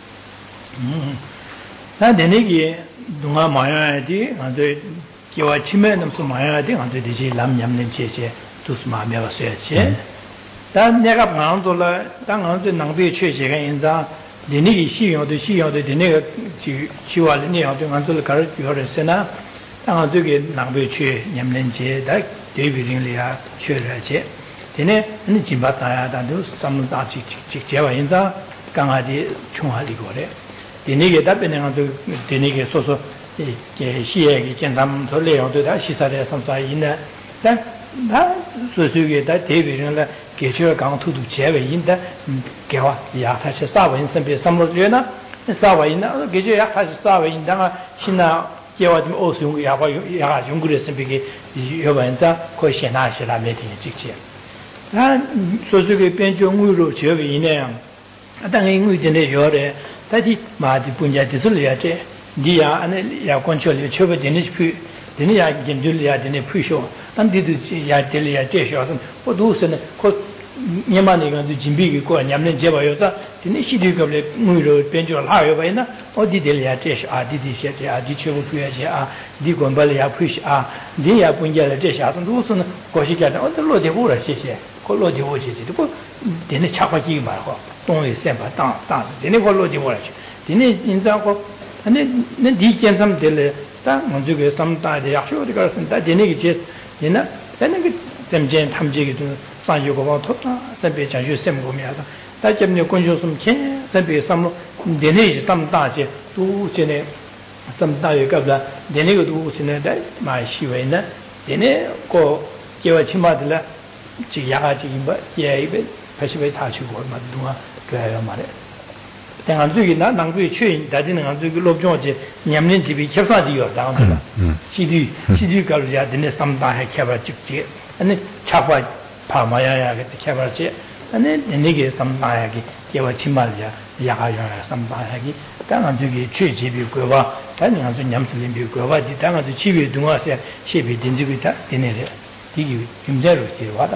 S1: 데비링리아 쉐라제 데네 니 짐바타야다도 삼다 직제와 인자 강아지 총알이 거래 데네게 답변해가도 데네게 소소 게 시에게 견담 돌려도 다 시사에 삼사이네 나 소소게 다 데비링라 게셔 강투도 제외인데 개와 야타시 사원 선배 삼로제나 사와이나 게제 야타시 사와인다가 신나 제와 좀 오수용 야가 용구를 선비게 여반자 거의 현나시라 메딩 직제 나 소소게 변종으로 제외이네 당연히 의견에 요래 다시 마디 분야 되슬려야지 니야 안에 야 권초리 처벌 되는지 되느냐 견줄이야 되네 푸쇼 안디도 야 될이야 제셔서 보도서는 그 녀만이가 준비기 거 냠는 제봐요다 되네 시디급에 무로 변조 하여 봐이나 어디 될이야 제셔 아디디시에 아디 최고 부야지 니권발이야 푸시 니야 분야를 제셔서 도서는 거시가다 어디로 되고라 시시 걸로 되고지지 그 되네 차바지 말고 동의 셈바 땅 되네 걸로 되고라지 되네 인자고 근데 내 디견삼 될래 딱 먼저게 삼다에 약속이 가서 되네 게 얘는 되는 게 셈전 탐지기도 산유고가 톱다 셈배 자주 셈고미하다 다 때문에 권조숨 chen 셈배 삼로 되네 삼다지 또 전에 삼다에 가다 되네 것도 신내다 마시외나 되네 고 제와 치마들라 지 야가지 뭐 예입에 패시베 다시고 맞동아 그래요 말에 당한주기 나 낭주의 최인 다지는 한주기 롭종지 냠는 집이 겹사디요 당한다 시디 가르야 되네 삼다해 켜봐 직지 아니 차바 파마야야 켜봐지 아니 내게 삼다하기 개와 침말이야 야가야 삼다하기 당한주기 최집이 거와 당한주 냠슬림 비거와 당한주 집이 동화세 시비 된지고 다 되네래 이게 임자로 되와다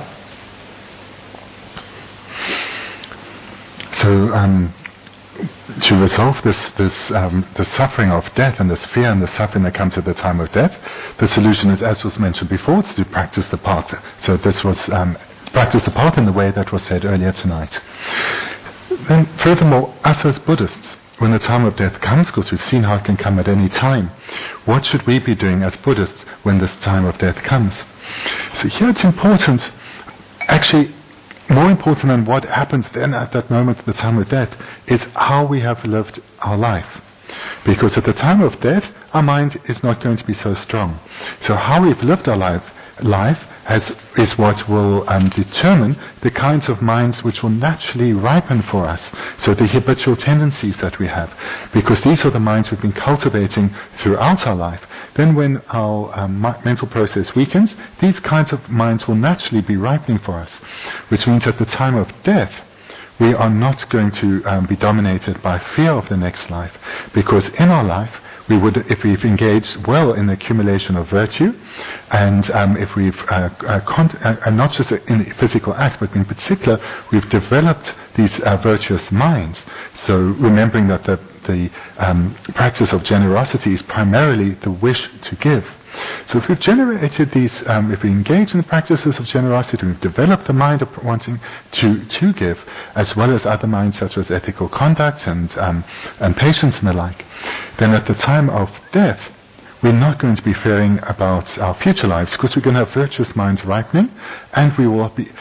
S2: So to resolve the suffering of death and this fear and the suffering that comes at the time of death, the solution is, as was mentioned before, it's to practice the path. So this was practice the path in the way that was said earlier tonight. Then furthermore, us as Buddhists, when the time of death comes, because we've seen how it can come at any time, what should we be doing as Buddhists when this time of death comes? So here it's important, actually, more important than what happens then at that moment at the time of death is how we have lived our life. Because at the time of death, our mind is not going to be so strong. So how we've lived our life is what will determine the kinds of minds which will naturally ripen for us. So the habitual tendencies that we have. Because these are the minds we've been cultivating throughout our life. Then when our mental process weakens, these kinds of minds will naturally be ripening for us. Which means at the time of death, we are not going to be dominated by fear of the next life, because in our life, we would, if we've engaged well in the accumulation of virtue, and if we've, and not just in physical acts, but in particular, we've developed these virtuous minds. So remembering that the practice of generosity is primarily the wish to give. So if we've generated these, if we engage in the practices of generosity, we've developed the mind of wanting to give, as well as other minds such as ethical conduct and patience and the like, then at the time of death, we're not going to be fearing about our future lives, because we're going to have virtuous minds ripening, and the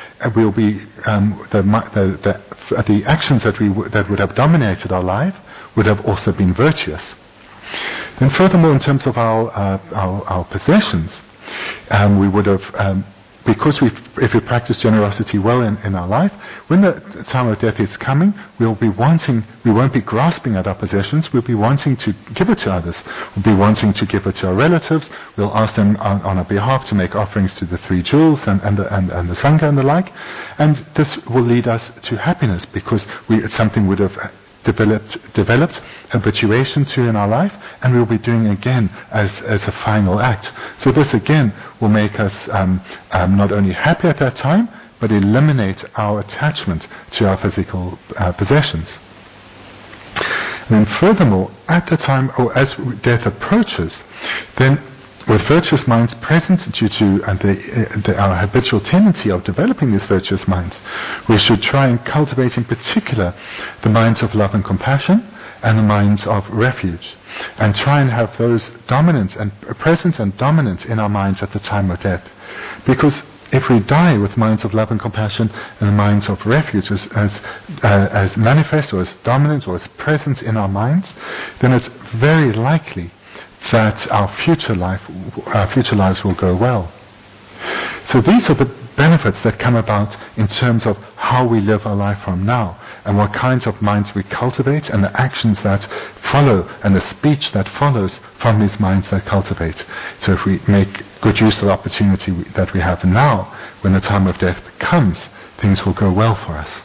S2: actions that would have dominated our life would have also been virtuous. Then furthermore, in terms of our possessions, we would have, because if we practice generosity well in our life, when the time of death is coming, we won't be grasping at our possessions, we'll be wanting to give it to others. We'll be wanting to give it to our relatives, we'll ask them on our behalf to make offerings to the 3 jewels and the Sangha and the like, and this will lead us to happiness, because it's something would have developed habituation to in our life, and we'll be doing again as a final act. So this again will make us not only happy at that time, but eliminate our attachment to our physical possessions. And then furthermore, at the time, or as death approaches, then with virtuous minds present due to our habitual tendency of developing these virtuous minds, we should try and cultivate in particular the minds of love and compassion and the minds of refuge, and try and have those dominant and presence and dominant in our minds at the time of death. Because if we die with minds of love and compassion and the minds of refuge as manifest or as dominant or as present in our minds, then it's very likely that our future lives will go well. So these are the benefits that come about in terms of how we live our life from now, and what kinds of minds we cultivate, and the actions that follow, and the speech that follows from these minds that cultivate. So if we make good use of the opportunity that we have now, when the time of death comes, things will go well for us.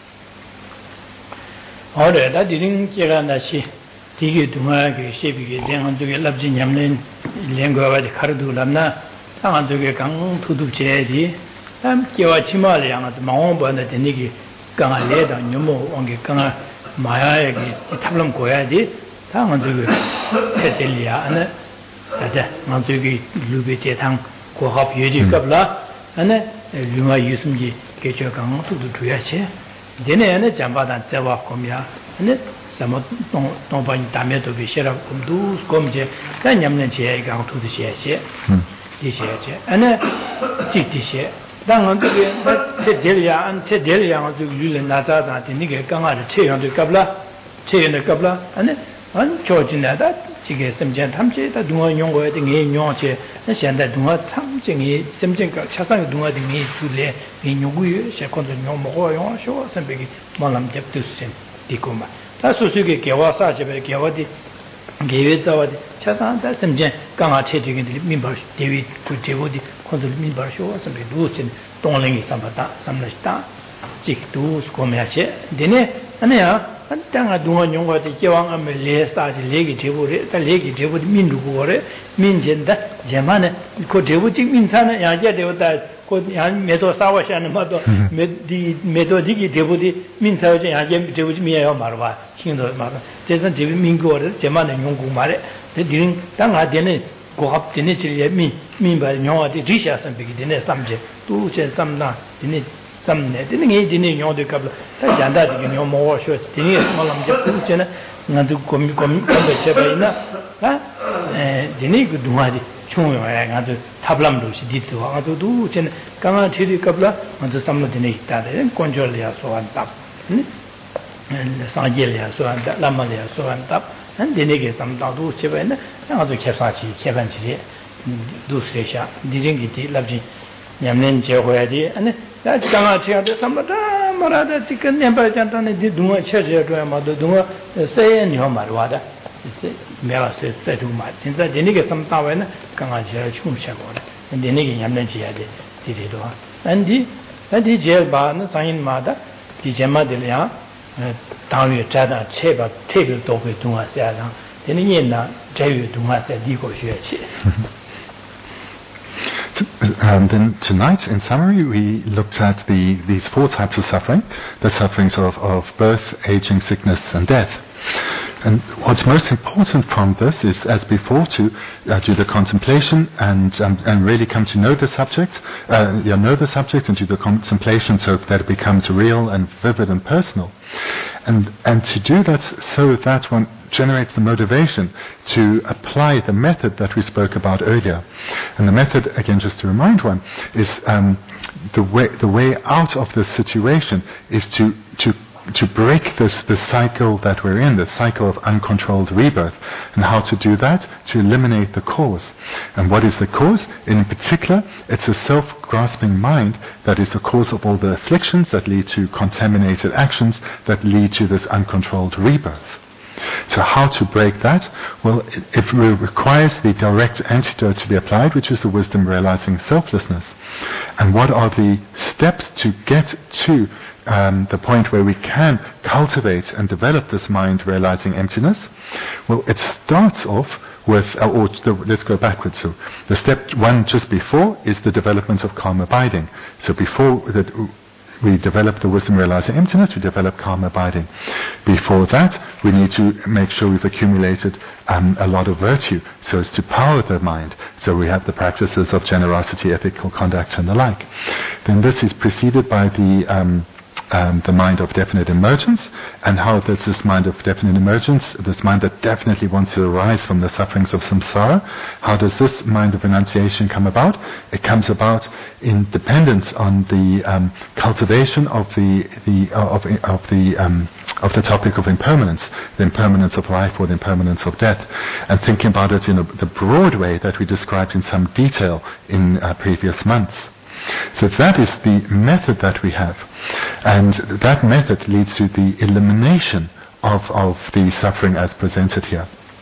S1: 디게 동아게 셰비게 대한독에 랍진 냠는 랭과와디 카르두 람나 상한독에 강 투두제디 남 깨와 치마를 양아도 망원번에 되니기 강아 레다 녀모 온게 강아 마야에 탑람 고야지 상한독에 세텔리아 안에 다다 만족이 루베제탕 고합 예지 갑라 안에 유마 유숨지 개저 강 투두 줘야지 되네는 잠바단 제와 kom야 안에 some don't buy damage to be share up do come je kan nyamne che ga thu de che di che ane ji di che dang an de che de ya an che de ya ga ju lu le na za da de ni ge gang ga de che yang de kabla che yin de kabla ane an cho jin da da ji ge sem jen tham che da dung yong go de nge yong che na xian da dung tham che nge sem jen ga cha sang dung de nge tu le nge yong gu ye che kon de yong mo go yong sho sem be gi ma lam jep tu sen di ko ma 다 소수게 개와사 집에 개와디 개외자와디 차상다 semjen 강아 체직인들이 민발 대위 그 제보디 콘들 민발 쇼와서 루친 동랭이 삼바다 삼나시다 직도 고메야체 되네 아니야 안땅아 동안 용과디 제왕 아메 레사지 레기 제보레 다 레기 제보디 민두고래 민젠다 제만에 그 제보직 민차는 야제 되었다 양 메도 사와샤는 마도 메도디기 제보디 민차오지 야제 제보지 미야요 말봐 힘도 말봐 제선 제비 민고를 제만에 용고 말에 되는 땅아 되는 고합 되는 질에 민발 용어디 리샤선 비기 되네 삼제 두제 삼나 되네 삼네 되는 게 되네 용어도 갑라 다 잔다디 용 모워쇼 되네 말람 제부체나 나도 고미 제바이나 아 되네 그 동아디 총요야 가서 탑람도 시디도 가서 두체나 강아 티리 갑라 먼저 삼나 되네 있다데 컨트롤이야 소한답 상제리야 소한답 라마리야 소한답 한 되네게 삼다도 제바이나 나도 캡사치 캡반치리 두스레샤 디링기티 랍지 냠낸 제호야디 아니 다 강아 티야데 삼다 마라다 지금 냠바잔다네 디 동아 체제도야 마도 동아 세연이요 말와다 메가 세두마 진짜 되네게 삼다와나 강아 제가 충분하고래 되네게 냠낸 지야데 디디도 안디 제바는 사인마다 디 제마들이야 당외 자다 체바 체를 도배 동화사랑 되는 옛날 제유 동화사 리고学习
S2: Then tonight, in summary, we looked at these 4 types of suffering, the sufferings of birth, aging, sickness, and death. And what's most important from this is, as before, to do the contemplation and really come to know the subject, and do the contemplation so that it becomes real and vivid and personal. And to do that so that one generates the motivation to apply the method that we spoke about earlier. And the method, again, just to remind one, is the way out of this situation is to break this cycle that we're in, the cycle of uncontrolled rebirth. And how to do that? To eliminate the cause. And what is the cause? In particular, it's a self-grasping mind that is the cause of all the afflictions that lead to contaminated actions that lead to this uncontrolled rebirth. So how to break that? Well, it requires the direct antidote to be applied, which is the wisdom realizing selflessness. And what are the steps to get to the point where we can cultivate and develop this mind realizing emptiness? Well, it starts off with, let's go backwards. So the step 1 just before is the development of calm abiding. So before that, we develop the wisdom realizing emptiness, we develop calm abiding. Before that, we need to make sure we've accumulated a lot of virtue so as to power the mind. So we have the practices of generosity, ethical conduct, and the like. Then this is preceded by the mind of definite emergence, and how does this mind of definite emergence, this mind that definitely wants to arise from the sufferings of samsara, how does this mind of renunciation come about? It comes about in dependence on the cultivation of the topic of impermanence, the impermanence of life or the impermanence of death, and thinking about it in the broad way that we described in some detail in previous months. So that is the method that we have. And that method leads to the elimination of the suffering as presented here.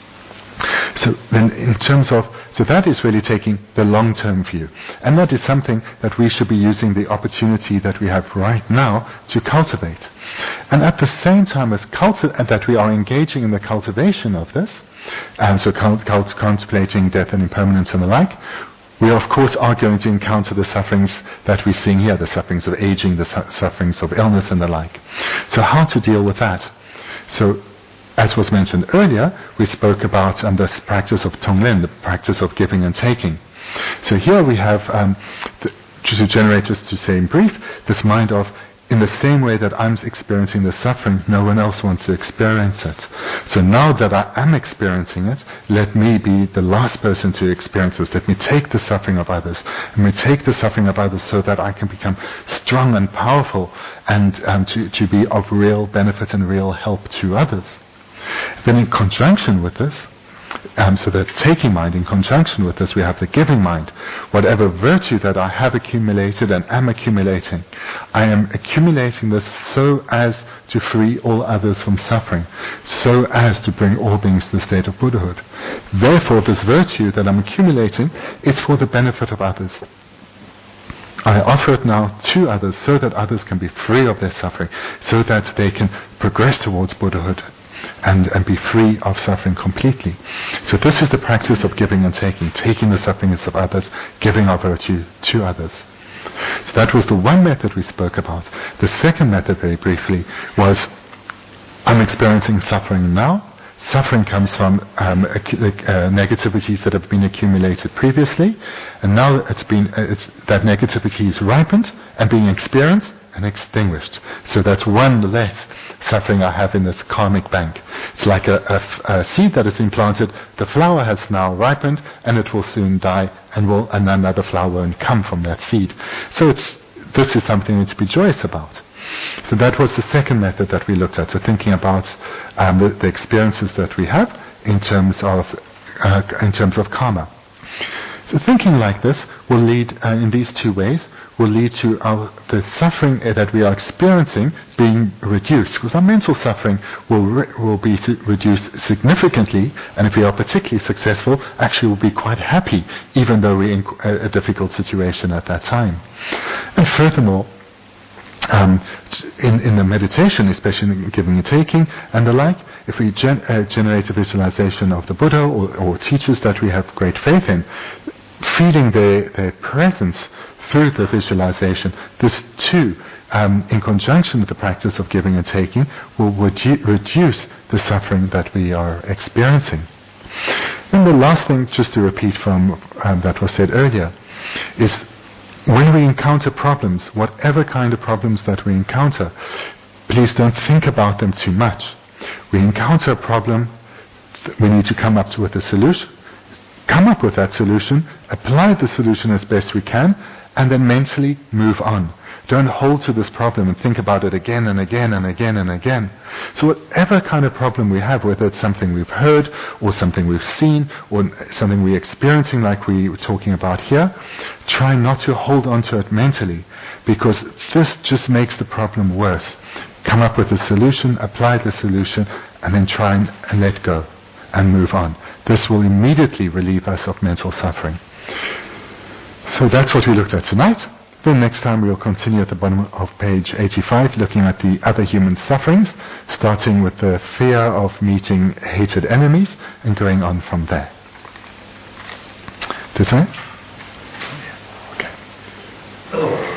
S2: So then so that is really taking the long-term view. And that is something that we should be using the opportunity that we have right now to cultivate. And at the same time as that we are engaging in the cultivation of this, and so contemplating death and impermanence and the like, we of course are going to encounter the sufferings that we're seeing here, the sufferings of aging, the sufferings of illness and the like. So how to deal with that? So, as was mentioned earlier, we spoke about this practice of Tonglen, the practice of giving and taking. So here we have, to generate, just to say in brief, this mind of, in the same way that I'm experiencing the suffering, no one else wants to experience it. So now that I am experiencing it, let me be the last person to experience this. Let me take the suffering of others. Let me take the suffering of others so that I can become strong and powerful and to be of real benefit and real help to others. Then in conjunction with this, so the taking mind, in conjunction with this, we have the giving mind. Whatever virtue that I have accumulated and am accumulating, I am accumulating this so as to free all others from suffering, so as to bring all beings to the state of Buddhahood. Therefore, this virtue that I'm accumulating is for the benefit of others. I offer it now to others so that others can be free of their suffering, so that they can progress towards Buddhahood and be free of suffering completely. So this is the practice of giving and taking the sufferings of others, giving our virtue to others. So that was the one method we spoke about. The second method, very briefly, was I'm experiencing suffering now. Suffering comes from negativities that have been accumulated previously, and now that negativity is ripened and being experienced and extinguished. So that's one less suffering I have in this karmic bank. It's like a seed that has been planted. The flower has now ripened, and it will soon die, and another flower won't come from that seed. So this is something to be joyous about. So that was the second method that we looked at. So thinking about the experiences that we have in terms of karma. So thinking like this will lead, in these two ways, will lead to the suffering that we are experiencing being reduced. Because our mental suffering will be reduced significantly, and if we are particularly successful, actually we'll be quite happy, even though we're in a difficult situation at that time. And furthermore, in the meditation, especially in giving and taking and the like, if we generate a visualization of the Buddha or teachers that we have great faith in, feeling their presence through the visualization, this too, in conjunction with the practice of giving and taking, will reduce the suffering that we are experiencing. And the last thing, just to repeat from that was said earlier, is when we encounter problems, whatever kind of problems that we encounter, please don't think about them too much. We encounter a problem, we need to come up with a solution. Come up with that solution, apply the solution as best we can, and then mentally move on. Don't hold to this problem and think about it again and again and again and again. So whatever kind of problem we have, whether it's something we've heard or something we've seen or something we're experiencing like we were talking about here, try not to hold on to it mentally, because this just makes the problem worse. Come up with a solution, apply the solution, and then try and let go and move on. This will immediately relieve us of mental suffering. So that's what we looked at tonight. Then next time we'll continue at the bottom of page 85, looking at the other human sufferings, starting with the fear of meeting hated enemies and going on from there. Does that? Okay.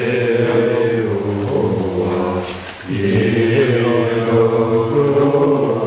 S1: Yeah.